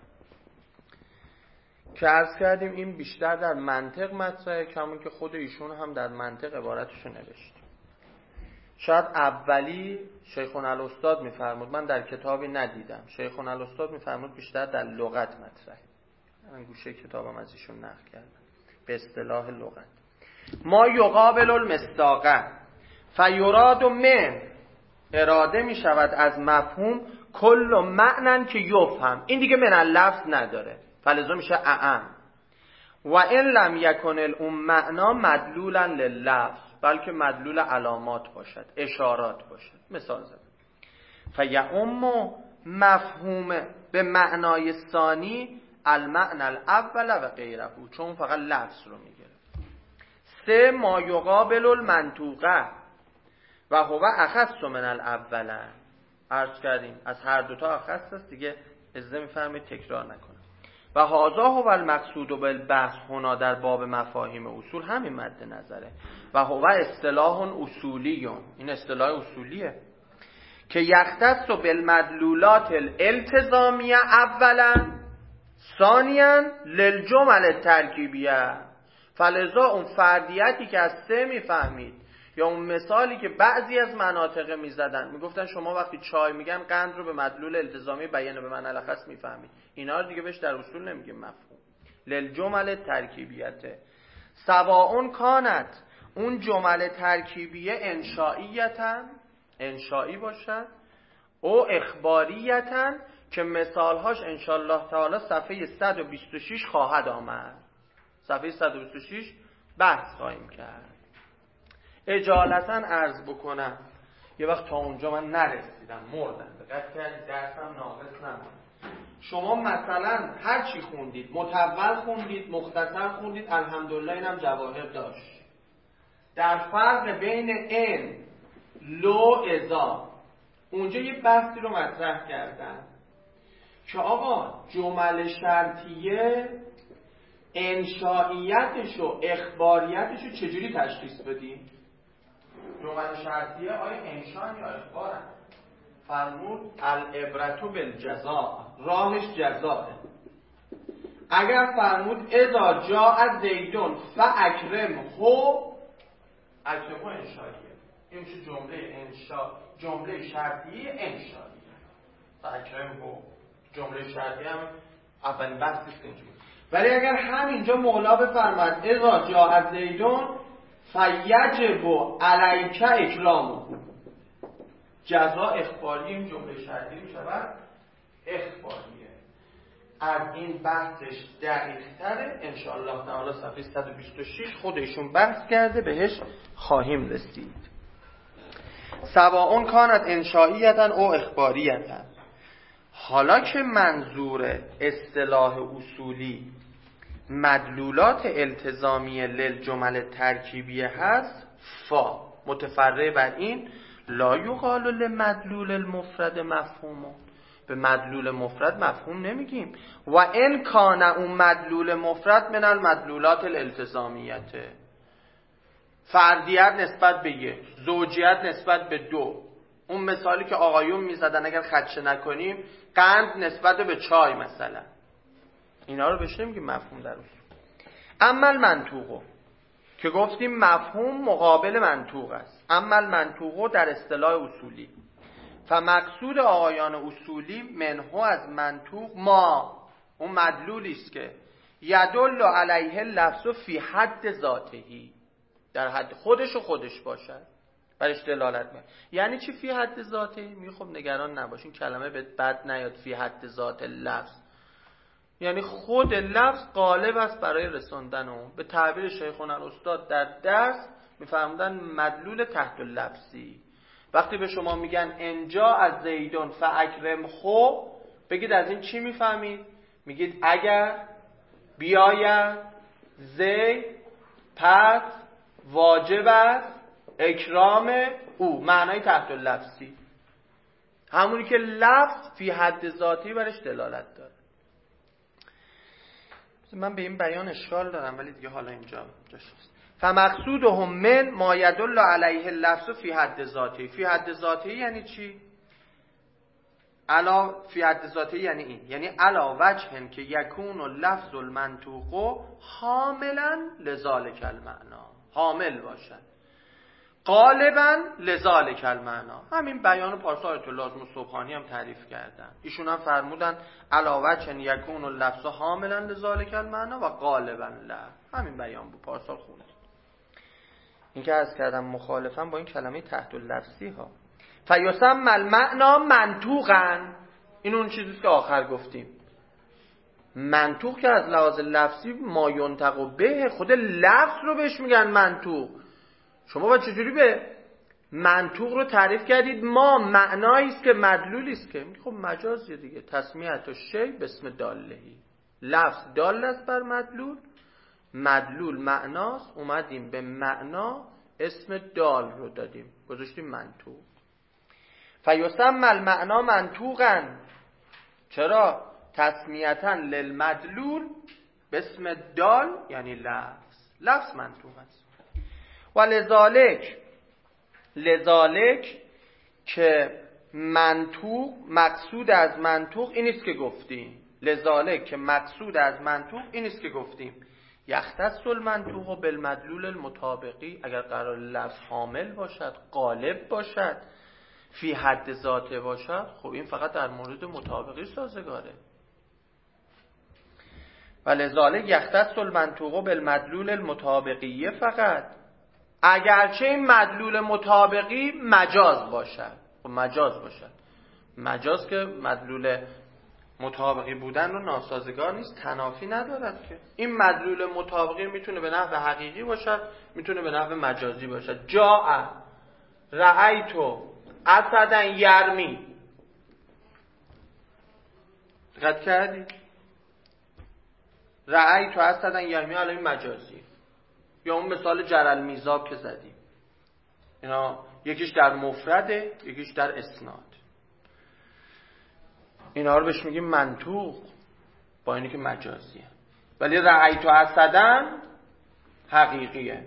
که عرض کردیم این بیشتر در منطق مطرحه، کمون که خود ایشون هم در منطق عبارتشو نوشت. شاید اولی شیخنا الاستاد میفرمود، من در کتابی ندیدم، شیخنا الاستاد میفرمود بیشتر در لغت مطرحه. من گوشه کتابم از ایشون نقل کردم به اصطلاح لغت. ما یقابل المصداق فیراد من، اراده می شود از مفهوم کل معنی که یفهم، این دیگه من اللفظ نداره فلذا میشه اعم. و این لم یکن اون معنا مدلولا لللفظ، بلکه مدلول علامات باشد، اشارات باشد. مثال زدم فیعم مفهوم به معنای ثانی المعنى الاول و غیره، چون فقط لفظ رو میگیره. 3 ما یقابل المنطوقه و هو اخص من الاول، عرض کردیم از هر دوتا اخص است دیگه، اجازه میفرمایید تکرار نکنم. و هذا هو المقصود بالبحث هنا، در باب مفاهیم اصول همین مد نظره. و هو اصطلاح اصولی، این اصطلاح اصولیه که یختص بالمدلولات الالتزامیه اولا ثانیا للجمل الترکیبیه. فلذا اون فردیتی که از 3 میفهمید، یا اون مثالی که بعضی از مناطق میزدن میگفتن شما وقتی چای میگن قند رو به مدلول التزامی بیان به معنی الاخص میفهمید، اینا رو دیگه بهش در اصول نمیگیم مفهوم. للجمل ترکیبیته سواء کانت، اون جمل ترکیبیه انشائیتن، انشائی باشد، او اخباریتن که مثالهاش انشاءالله تعالی صفحه 126 خواهد آمد. صفحه 126 بحث خواهیم کرد. اجالتا عرض بکنم، یه وقت تا اونجا من نرسیدم مردم، دقت کردید درسم ناقص نماند. شما مثلا هر چی خوندید، مطول خوندید، مختصر خوندید، الحمدلله اینم جواهر داشت. در فرق بین ان، لو، ازا، اونجا یه بحثی رو مطرح کردن که آقا جمل شرطیه انشائیتش و اخباریتش رو چجوری تشخیص بدیم؟ جمل شرطیه آیا انشاء یا اخبارن؟ فرمود العبرة بالجزاء، راهش جزاءه. اگر فرمود اذا جاء زیدون فاکرمه، اکرمه انشائیه، این میشه جمله شرطیه انشائیه. فاکرمه جمله شرطیه هم اولین بحثی است اینجوری. ولی اگر همینجا مولا بفرماد اذا جاء زیدون فیجب علیک اکرامه، جزا اخباری، این جمله شرطی می شود اخباریه. از این بحثش دقیق تره انشاءالله تعالی صفحه 126 خودشون بحث کرده، بهش خواهیم رسید. سواء کانت انشائیتا او اخباریتا. حالا که منظور اصطلاح اصولی مدلولات التزامی للجمل ترکیبیه هست، فا متفرع بر این لا یقال لمدلول المفرد مفهوم، به مدلول مفرد مفهوم نمیگیم. و ان کان اون مدلول مفرد من المدلولات الالتزامیته، فردیت نسبت به 1، زوجیت نسبت به 2، اون مثالی که آقایون میزدن اگر خدشه نکنیم قند نسبت به چای مثلا، اینا رو بهش نمیگیم مفهوم در اصول. اما المنطوق که گفتیم مفهوم مقابل منطوق است، اما المنطوق در اصطلاح اصولی فمقصود آقایان اصولی منه از منطوق ما، اون مدلولی است که یدل علیه اللفظ فی حد ذاتهی، در حد خودش باشد، برش دلالت میکنه. یعنی چی فی حد ذاتهی؟ میگه خب نگران نباشین کلمه به بد نیاد فی حد ذات لفظ، یعنی خود لفظ غالب است برای رساندن اون. به تعبیر شیخنا الاستاد در درس میفرمودن مدلول تحت اللفظی. وقتی به شما میگن انجا از زیدون فاکرم خو، بگید از این چی میفهمید؟ میگید اگر بیاید زید پس واجب است اکرام او، معنای تحت اللفظی. همونی که لفظ فی حد ذاتی برش دلالت داره. من به این بیان اشکال دارم ولی دیگه حالا اینجا جاش هست. فمقصودهم من ما یدل علیه اللفظ فی حد ذاتی. فی حد ذاتی یعنی چی؟ علا فی حد ذاتی یعنی این، یعنی علا وجهن که یکون لفظ المنطوق حاملا لذالک المعنا، حامل باشد غالبا لذالک المعنا. همین بیان پارسا آیت الله صبحانی هم تعریف کردن. ایشون هم فرمودن علا وجهن یکون لفظ حاملا لذالک المعنا و غالبا لا. همین بیان بود، پارسا خوند. این که عرض کردم مخالفم با این کلمه تحت اللفظی ها. فیسمى المعنا منطوقا، این اون چیزیست که آخر گفتیم. منطوق که از لحاظ لفظی ما ینطق به، خود لفظ رو بهش میگن منطوق. شما با چجوری به منطوق رو تعریف کردید؟ ما معنایی است که مدلولی است که خب مجازیه دیگه. تسمیت شی باسم دالهی، لفظ دال است بر مدلول، مدلول معناست، اومدیم به معنا اسم دال رو دادیم گذاشتیم منطوق. فیسمى المعنا منطوقا، چرا؟ تسمیتا للمدلول باسم دال یعنی لفظ منطوق است. و لذالک که منطوق مقصود از منطوق اینیست که گفتیم. لذالک که مقصود از منطوق اینیست که گفتیم یختص المنطوق بالمدلول المطابقی، اگر قرار لفظ حامل باشد، غالب باشد، فی حد ذاته باشد، خب این فقط در مورد مطابقی سازگاره. ولذالک یختص المنطوق بالمدلول المطابقی فقط، اگرچه این مدلول مطابقی مجاز باشد. خب مجاز باشد، مجاز که مدلول مطابقی بودن رو ناسازگار نیست، تنافی ندارد که. این مدلول مطابقی میتونه به نحو حقیقی باشد، میتونه به نحو مجازی باشد. جاء رأیت اسدا یرمی، دقت کردی؟ رأیت اسدا یرمی الان مجازی، یا اون مثال جرل میزاب که زدیم، اینا یکیش در مفرده یکیش در اسناد. اینا رو بهش میگیم منطوق با اینی که مجازیه، ولی رأیت اسدا حقیقیه.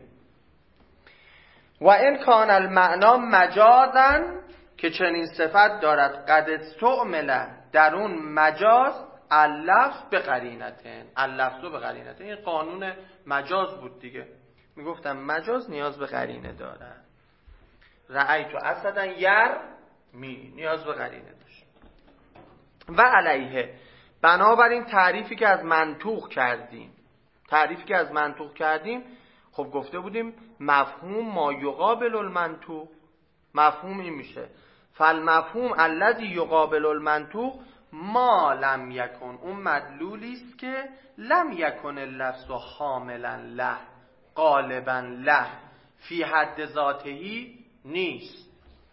و این کان المعنا مجازا، که چنین صفت دارد، قد استعمل در اون مجاز اللفظ به قرینتن، اللفظ به قرینتن. این قانون مجاز بود دیگه، میگفتم مجاز نیاز به قرینه داره. رأیت اسدا یرمی نیاز به قرینه داشت. و علیه، بنابراین تعریفی که از منطوق کردیم، خب گفته بودیم مفهوم ما یقابل المنطوق، مفهوم این میشه فالمفهوم الذی یقابل المنطوق ما لم یکن، اون مدلولی است که لم یکن اللفظ حاملا له غالبا له فی حد ذاتهی نیست.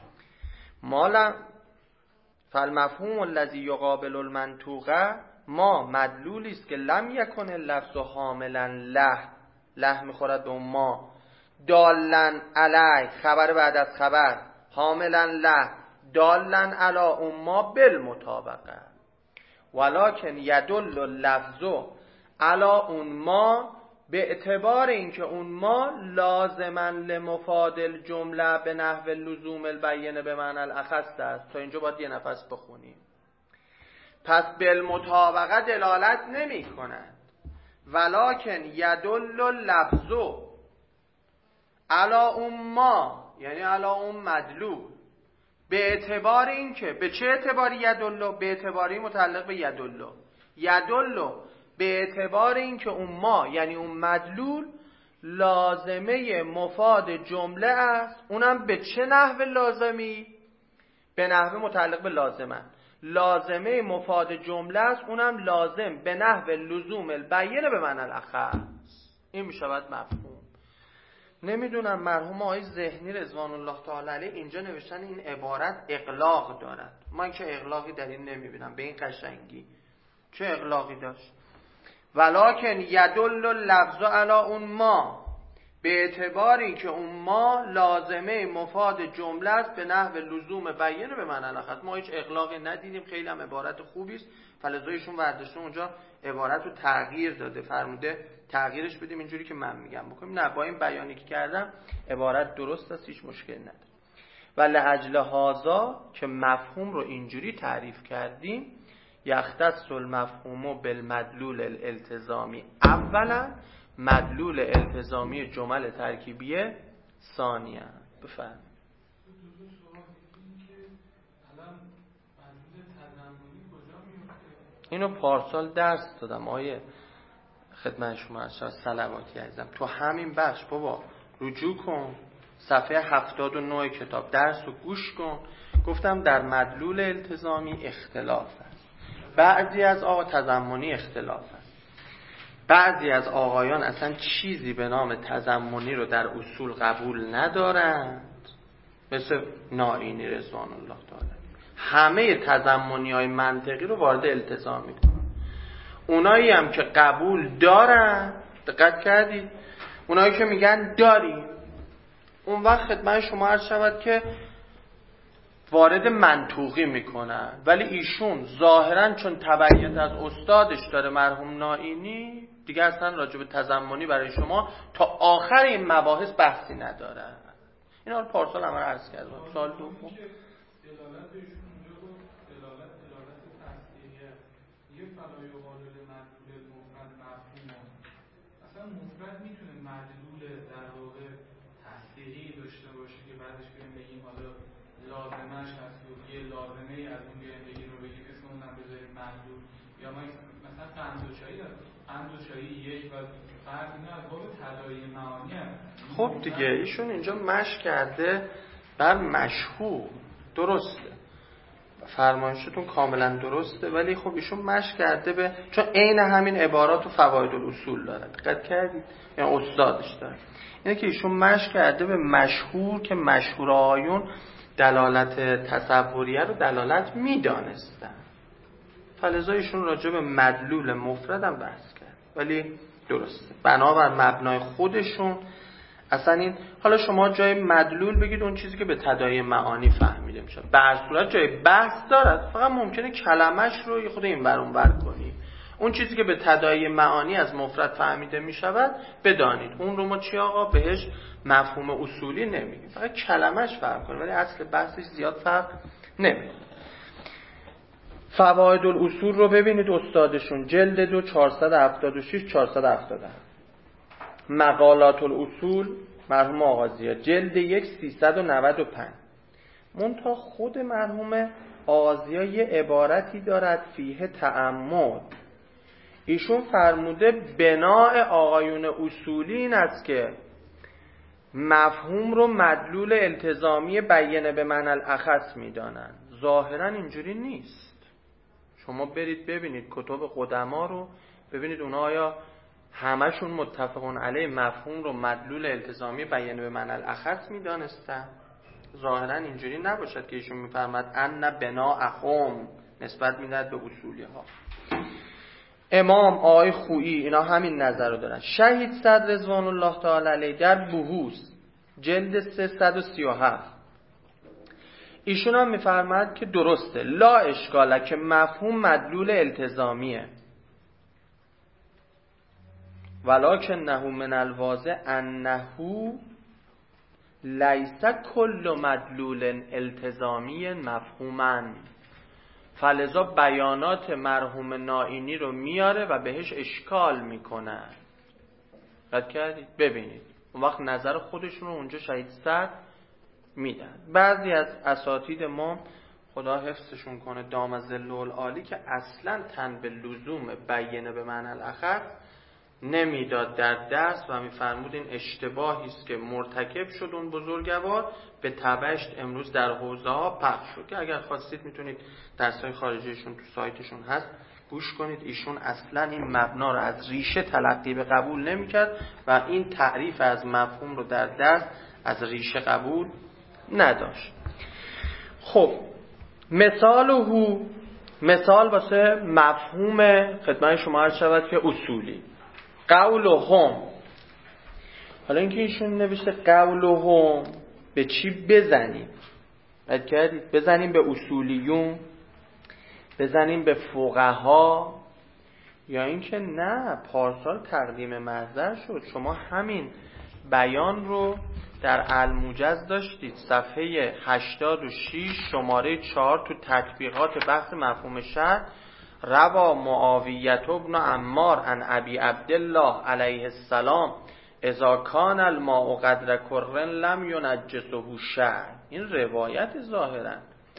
فالمفهوم الذی یقابل المنطوق ما مدلولی است که لم یکن اللفظ حاملا له میخورد به ما، دالن علی خبر بعد از خبر، حاملا له دالن علی اون ما بالمطابقه، ولکن یدل اللفظ علی اون ما به اعتبار اینکه اون ما لازما لمفاد الجمله به نحو لزوم البینه به معنی الاخص است. تا اینجا باید یه نفس بخونیم. پس بالمطابقه دلالت نمی کند، ولکن یدل اللفظ علی اون ما، یعنی علی اون مدلول، به اعتبار اینکه، به چه اعتباری یدل؟ به اعتباری متعلق به یدل به اعتبار اینکه اون ما یعنی اون مدلول لازمه مفاد جمله است. اونم به چه نحو لازمی؟ به نحو متعلق به لازمه مفاد جمله است، اونم لازم به نحو لزوم البینه به معنی الاخص. این میشود مفهوم. نمیدونم مرحوم آقای ذهنی رضوان الله تعالی علیه اینجا نوشتن این عبارت اغلاق دارد. من که اغلاقی در این نمیبینم به این قشنگی. چه اغلاقی داشت؟ ولکن یدل اللفظ علی اون ما به اعتباری که اون ما لازمه مفاد جمله است به نحو لزوم بیان به معنی الاخص. ما هیچ اغلاقی ندیدیم، خیلی هم عبارت خوبی است. فلزایشون ورداشته اونجا عبارت رو تغییر داده، فرموده تغییرش بدیم اینجوری که من میگم بکنیم. نه، با این بیانی که کردم عبارت درست است، هیچ مشکلی نداره. و لأجل هذا که مفهوم رو اینجوری تعریف کردیم، یختص المفهوم بالمدلول الالتزامی اولا، مدلول التزامی جمل ترکیبیه ثانیا. بفهم. اینو پارسال درس دادم آیه خدمت شما اشار صلواتی عزیزم، تو همین بخش بابا رجوع کن، صفحه 79 کتاب درس رو گوش کن. گفتم در مدلول التزامی اختلاف است. بعضی از تضمنی اختلاف است. بعضی از آقایان اصلا چیزی به نام تضمنی رو در اصول قبول ندارند، مثل نائینی رضوان الله تعالی. همه تضمنی های منطقی رو وارد التزام میکنن. اونایی هم که قبول دارن، دقت کردید، اونایی که میگن داریم، اون وقت خدمت شما عرض شود که وارد منطوقی میکنن. ولی ایشون ظاهرا چون تبعیت از استادش داره مرحوم نائینی، دیگه اصلا راجع به تضمنی برای شما تا آخر این مباحث بحثی نداره. اینا رو پارسال هم عرض کردم. سال دوم دلالت ایشون اونجا گفت دلالت تصدیقیه. یه فلای و قالل مدلول مفرد مفهوم. اصلا مفرد میتونه مدلول در واقع تصدیقی داشته باشه که بعدش بریم بگیم حالا لازمش هست و یه لازمه ای از اون بریم بگیم رو بگیم اسم اونم بذاریم مدلول. یا ما مثلا قندوچایی هست، قندوچایی یک و فرد اینا از باب تداعی معانی هست. خب دیگه ایشون اینجا مشی کرده بر مشهور. درسته، فرمایشتون کاملا درسته، ولی خب ایشون مشی کرده به، چون عین همین عبارات و فواید الاصول داره، دقت کردید؟ یعنی استادش داره. اینه که ایشون مشی کرده به مشهور که مشهور آیون دلالت تصوریه رو دلالت میدانستن. فلذا ایشون راجع به مدلول مفرد هم بحث کرد، ولی درسته بنابر مبنای خودشون. اصلا این حالا شما جای مدلول بگید اون چیزی که به تداعی معانی فهمیده میشه، به هر صورت جای بحث دارد، فقط ممکنه کلمش رو یه خود این ور اون ور کنید. اون چیزی که به تداعی معانی از مفرد فهمیده میشود بدانید اون رو ما چی آقا بهش مفهوم اصولی نمیگیم، فقط کلمش فرق کنه، ولی اصل بحثش زیاد فرق نمیکنه. فواید الاصول رو ببینید استادشون جلد 2 476 477. مقالات الاصول مرحوم آغازیه جلد 1 395. منتها خود مرحوم آغازیه یه عبارتی دارد فیه تأمل. ایشون فرموده بناء آقایون اصولی این است که مفهوم رو مدلول التزامی بیانه به معنی الاخص میدانن. ظاهرا اینجوری نیست. شما برید ببینید کتب قدما رو، ببینید اونا آیا همشون متفقون علیه مفهوم رو مدلول التزامی بیانه به معنی الاخص میدانستن؟ ظاهرا اینجوری نباشد که ایشون میفرماد ان بناءهم نسبت میدهد به اصولی ها. امام آقای خویی اینا همین نظر رو دارن. شهید صدر رضوان الله تعالی علیه در بحوث جلد 337 ایشون هم میفرماد که درسته لا اشکاله که مفهوم مدلول التزامیه، ولکن نهو من الواضح انهو لیس کل مدلول التزامی مفهوما. فلذا بیانات مرحوم نائینی رو میاره و بهش اشکال میکنه. قد کردید؟ ببینید اون وقت نظر خودشون رو اونجا شهید صدر میدن. بعضی از اساتید ما خدا حفظشون کنه دام ظل العالی که اصلا تن به لزوم بیانه به معنی الاخص نمیداد در درس و میفرمود این اشتباهی است که مرتکب شد اون بزرگوار، به تبعش امروز در حوزه ها پخش شد، که اگر خواستید میتونید درس‌های خارجیشون تو سایتشون هست گوش کنید. ایشون اصلا این مبنا رو از ریشه تلقی به قبول نمیکرد و این تعریف از مفهوم رو در درس از ریشه قبول نداشت. خب مثال واسه مفهوم خدمت شما عرض شود که اصولی. قولهم حالا اینکه ایشون نوشته قولهم به چی بزنیم؟ رد کردید بزنیم به اصولیون، بزنیم به فقها، یا اینکه نه پارسال تقدیم محضر شد. شما همین بیان رو در الموجز داشتید صفحه 86 شماره 4 تو تطبیقات بحث مفهوم شرع. روا معاویة بن عمار عن ابی عبدالله علیه السلام اذا کان الماء قدر کر لم ینجسه شرع. این روایت ظاهرا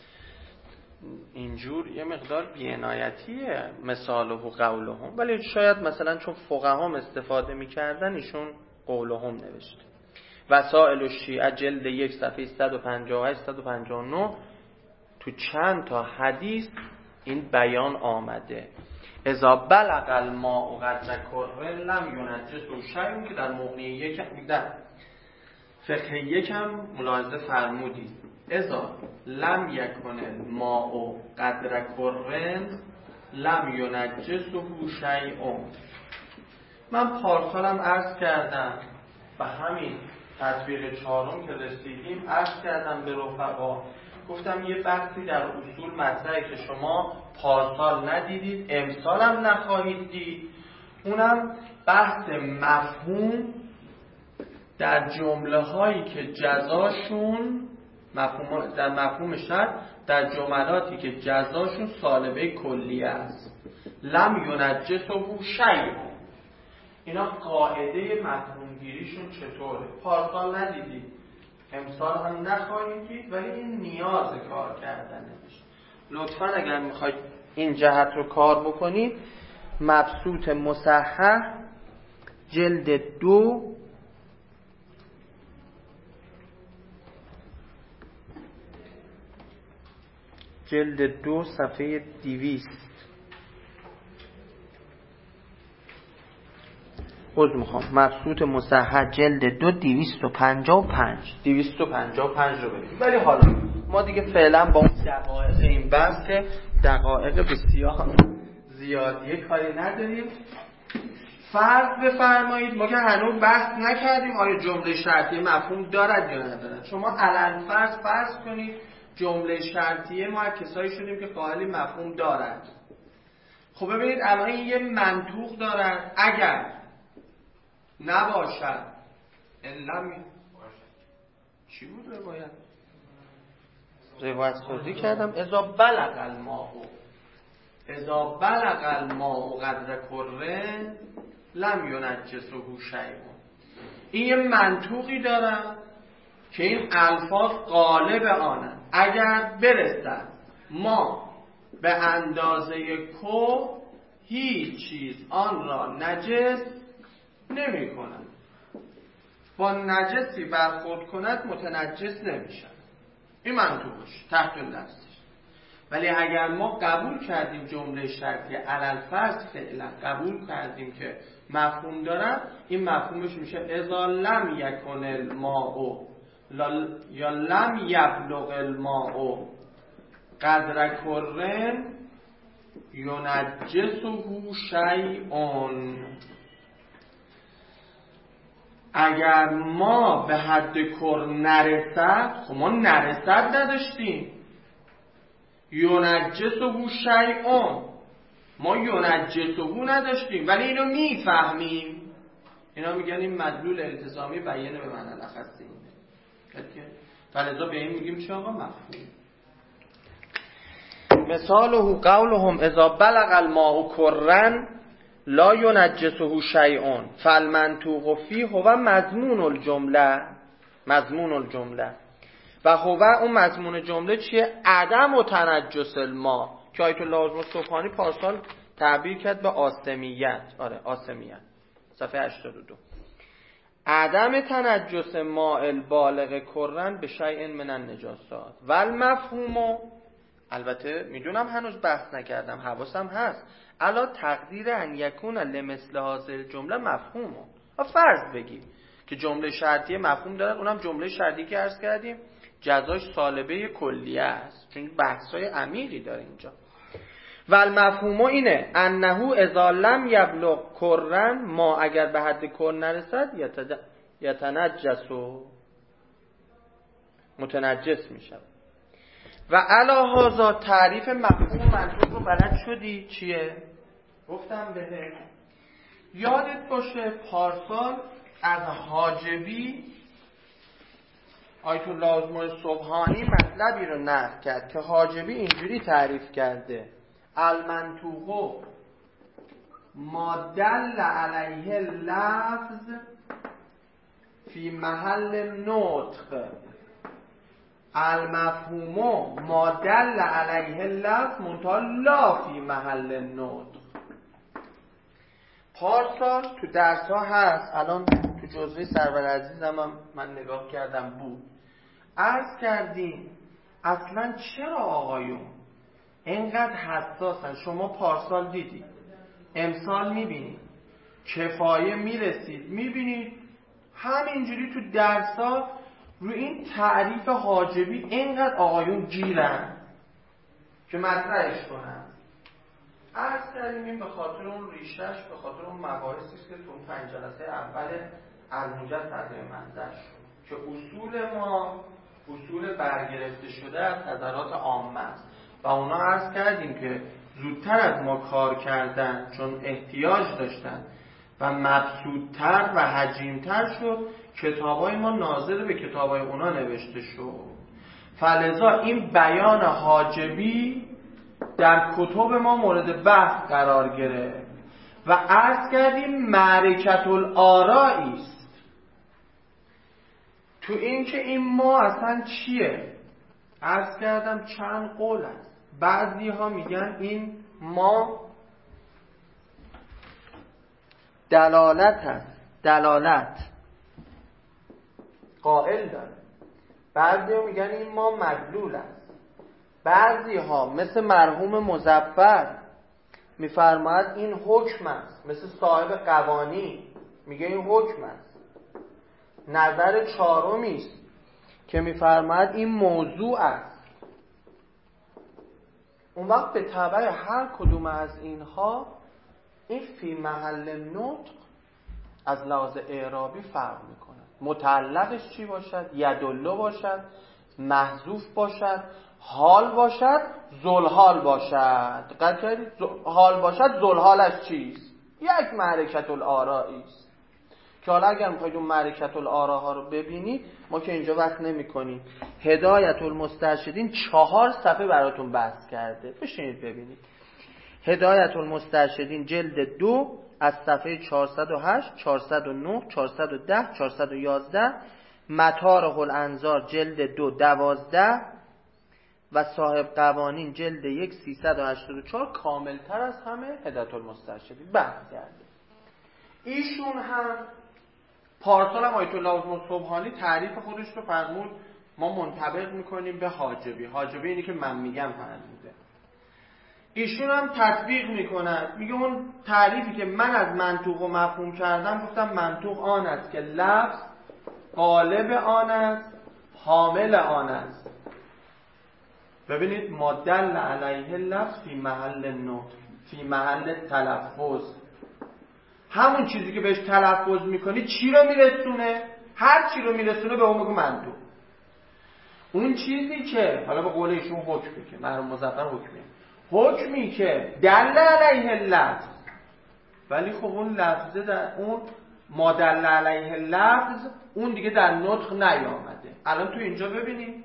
اینجور یه مقدار بی‌عنایتیه مثاله و قولهم، ولی شاید مثلا چون فقهام استفاده می‌کردن ایشون قولهم نوشته. وسائل الشیعه جلد 1 صفحه 158 159 تو چند تا حدیث این بیان آمده. اذا بلغ الماء قدر کر لم ینجسه شیء که در مغنی یک در فقه یکم ملاحظه فرمودید. اذا لم یکن الماء قدر کر لم ینجسه شیء. من پارسالم عرض کردم و همین تطبیق 4 که رسیدیم عرض کردم به رفقا، گفتم یه بحثی در اصول مطرحه که شما پارسال ندیدید امسال هم نخواهید دید، اونم بحث مفهوم در جمله هایی که جزاشون در مفهوم شرع در جملاتی که جزاشون سالبه کلیه است. لم ینجسه شیء. اینا قاعده مفهومگیریشون چطوره؟ پارسال ندیدید امسال هم نخواهید دید، ولی این نیاز کار کردنه. لطفاً اگر میخواید این جهت رو کار بکنید مبسوط مصحح جلد 2 جلد 2 صفحه 200 مبسوط مصحح جلد 2 255 رو بگید. ولی حالا ما دیگه فعلا با اون دقایق این بحث که دقایق بسیار زیادیه کاری نداریم. فرض بفرمایید ما که هنوز بحث نکردیم آیا جمله شرطیه مفهوم دارد یا ندارد. شما علل فرض کنید جمله شرطیه ما کسایی شدیم که قائل مفهوم دارد. خب ببینید الان این یه منطوق دارد. اگر نباشد علم چی بود روایت سازی کردم اذا بلغ الماء قدر کر لم ینجسه شیء. این یه منطوقی دارم که این الفاظ غالب آنند. اگر برسد ما به اندازه کو هیچ چیز آن را نجس نمی کند، با نجسی برخورد کند متنجس نمیشن. این منطوقش تحت لفظش. ولی اگر ما قبول کردیم جمله شرطی علل فرض فعلا قبول کردیم که مفهوم دارن، این مفهومش میشه اذا لم یکن الماء یا لم یبلغ الماء قدر کر ینجسه شیء. اگر ما به حد کر نرسد، خب ما نرسد نداشتیم، ینجسه شیء ما ینجسه نداشتیم ولی اینو میفهمیم. اینا میگن این مدلول التزامی بیانه به معنی الاخص اینه. فلذا به این میگیم چه آقا مفهوم. مثاله قولهم اذا بلغ الماء کرن لا ینجسه شیء فالمنطوق فیه هو مضمون الجمله و هو اون مضمون جمله چیه؟ عدم و تنجس الماء که آیت الله سبحانی پارسال تعبیر کرد به آسمیت. آسمیت صفحه 82. عدم تنجس ماء البالغ کرن به شیء من النجاسات و المفهوم. البته میدونم هنوز بحث نکردم، حواسم هست. الا تقدیر ان یکون لمثل هذه الجمله مفهوم. فرض بگیم که جمله شرطیه مفهوم دارد، اونم جمله شرطی که عرض کردیم جزاش سالبه کلیه است، چون بحثای عمیقی داره اینجا. و المفهوم اینه انه اذا لم یبلغ کرن ما اگر به حد کر نرسد یتنجس و متنجس می شود. و علی هذا تعریف مفهوم منطوق رو بلد شدی چیه؟ گفتم بهت یادت باشه پارسال از حاجبی آیت الله سبحانی مطلبی رو نقل کرد که حاجبی اینجوری تعریف کرده: المنطوق ما دل علیه اللفظ فی محل نطق، المفهوم ما دل علیه اللفظ منتها لا فی محل نطق. پارسال تو درس ها هست، الان تو جزوه سرور عزیزم هم من نگاه کردم بود، عرض کردیم اصلا چرا آقایون اینقدر حساسن؟ شما پارسال دیدید، امسال میبینید، کفایه میرسید میبینید، همینجوری تو درس ها رو این تعریف حاجبی اینقدر آقایون گیرن که مطرحش کنن. عرض کردیم این به خاطر اون ریشش، به خاطر اون مباحثی است که تو 5 جلسه اول الموجز تقدیم منظر شد که اصول ما اصول برگرفته شده از نظرات عامه است و اونا عرض کردیم که زودتر از ما کار کردن چون احتیاج داشتن و مبسوطتر و حجیمتر شد، کتابای ما ناظر به کتابای اونا نوشته شد. فلذا این بیان حاجبی در کتب ما مورد بحث قرار گرفت و عرض کردیم معرکت الآرائی است تو این که این ما اصلا چیه. عرض کردم چند قول است. بعضی ها میگن این ما دلالت هست، دلالت قائل داره. بعضی ها میگن این ما مدلول است. بعضی ها مثل مرحوم مظفر میفرماید این حکم است، مثل صاحب قوانی میگه این حکم است. نظر چهارمی است که میفرماید این موضوع است. اون وقت به تبع هر کدوم از اینها این فی محل نطق از لحاظ اعرابی فرق میکنه. متعلقش چی باشد؟ یدلو باشد، محذوف باشد، حال باشد، ذوالحال باشد. دقت کردید؟ حال باشد، ذوالحالش چیست؟ یک معرکت الآرائی است که حالا اگر میخواید اون معرکت الآراها رو ببینید، ما که اینجا وقت نمی کنیم، هدایت المسترشدین 4 صفحه براتون بحث کرده، بشینید ببینید. هدایت المسترشدین جلد 2 از صفحه 408 409 410 411، مطارق الانظار جلد 2 12 و صاحب قوانین جلد 1 384 کاملتر از همه هدایت المسترشدین بحث کرده. ایشون هم پارسال هم آیت الله سبحانی تعریف خودش رو فرمود ما منطبق میکنیم به حاجبی. حاجبی اینی که من میگم فرموده. ایشون هم تطبیق میکنه، میگه اون تعریفی که من از منطوق و مفهوم کردم، گفتم منطوق آن است که لفظ غالب آن است، حامل آن است. ببینید ما دل علیه لفظ فی محل نطق، فی محل تلفظ. همون چیزی که بهش تلفظ میکنی چی رو میرسونه؟ هر چی رو میرسونه به اون بگو منطوق. اون چیزی که حالا به قول ایشون حکمی که مرحوم مظفر حکمی که دل علیه لفظ، ولی خب اون لفظه در اون ما دل علیه لفظ اون دیگه در نطق نیامده. الان تو اینجا ببینید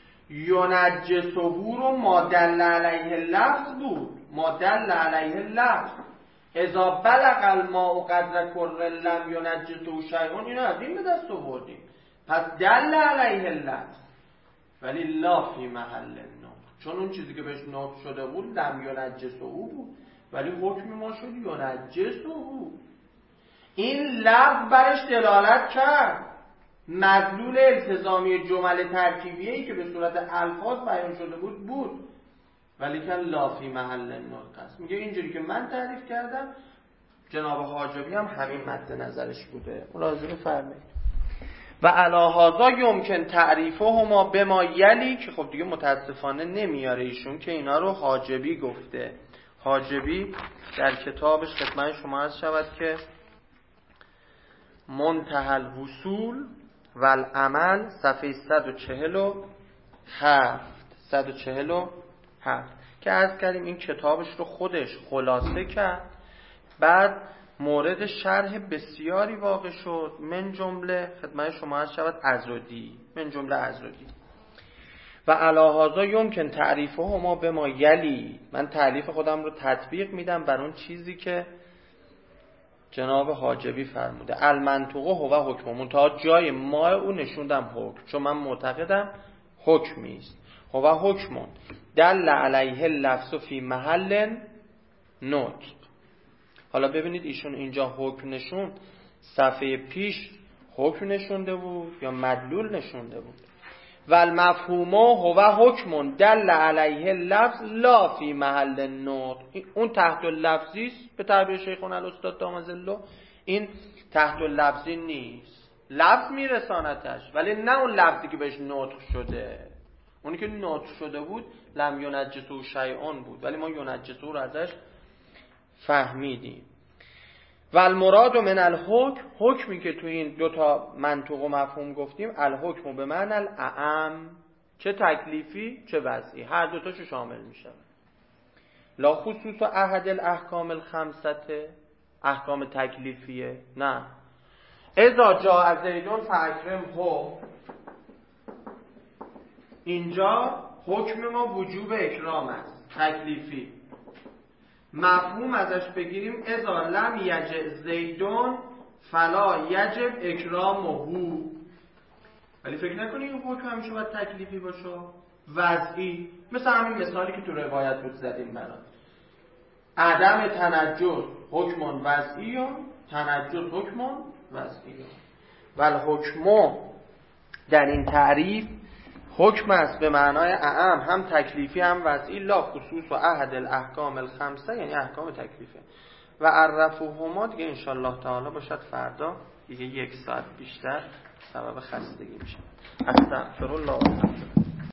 ینجسهو رو ما دل علیه لفظ بود، ما دل علیه لفظ اذا بلغ الماء قدر کر لم ینجسهو شیء، اینو از این به دست آوردیم. پس دل علیه لفظ ولی لا فی محل نطق، چون اون چیزی که بهش نطق شده بود لم ینجسهو بود، ولی حکم ما شد ینجسهو. این لفظ برش دلالت کرد، مدلول التزامی جمل ترکیبیه‌ای که به صورت الفاظ بیان شده بود ولی که لا فی محل نطق است. میگه اینجوری که من تعریف کردم جناب حاجبی هم همین مد نظرش بوده. ملاحظه فرمایید. و علی هذا یمکن تعریفهما بما یلی، که خب دیگه متاسفانه نمیاره ایشون که اینا رو حاجبی گفته. حاجبی در کتابش خدمت شما عرض شود که منتهى الوصول و العمل صفحه 147 که عرض کردیم این کتابش رو خودش خلاصه کرد. بعد مورد شرح بسیاری واقع شد، من جمله خدمت شما عرض شود عضدی، من جمله عضدی و علاهازا یمکن تعریفه ما به ما یلی. من تعریف خودم رو تطبیق میدم بر اون چیزی که جناب حاجبی فرموده. المنطوقه هو حکم، تا جای ما او نشوندم حکم، چون من معتقدم حکمی است. هو حکم دل علیه لفظ فی محل نطق. حالا ببینید ایشون اینجا حکم نشون، صفحه پیش حکم نشونده بود یا مدلول نشونده بود. و المفهوم هو حکم دل علیه لفظ لا فی محل نطق. اون تحت اللفظی است به تعبیر شیخنا الاستاد دامزلو، این تحت اللفظی نیست، لفظ میرسانتش ولی نه اون لفظی که بهش نطق شده. اونی که نطق شده بود لم ینجسه شیئون بود، ولی ما ینجسه رو ازش فهمیدیم. و المراد من الحکم، حکمی که تو این دوتا منطق و مفهوم گفتیم، الحکم به معنی الاعم، چه تکلیفی چه وضعی، هر دوتاشو شامل میشه. لا خصوص احد الاحکام الخمسه، احکام تکلیفیه نه. اذا جاء زیدون فاکرمه، اینجا حکم ما وجوب اکرام است تکلیفی. مفهوم ازش بگیریم اذا لم یجع زیدون فلا یجب اکرامه. ولی فکر نکنید این حکم همیشه باید تکلیفی باشه، وضعی. مثل همین مثالی که تو روایت بود زدیم برات، عدم تنجس حکم وضعی و تنجس حکم وضعی. والحکم در این تعریف حکم است به معنای اعم، هم تکلیفی هم وضعی. لا خصوص و احد الاحکام الخمسه، یعنی احکام تکلیفه. و عرفوهما دیگه انشالله تعالی باشد فردا، دیگه 1 ساعت بیشتر سبب خستگی میشه. استغفر الله.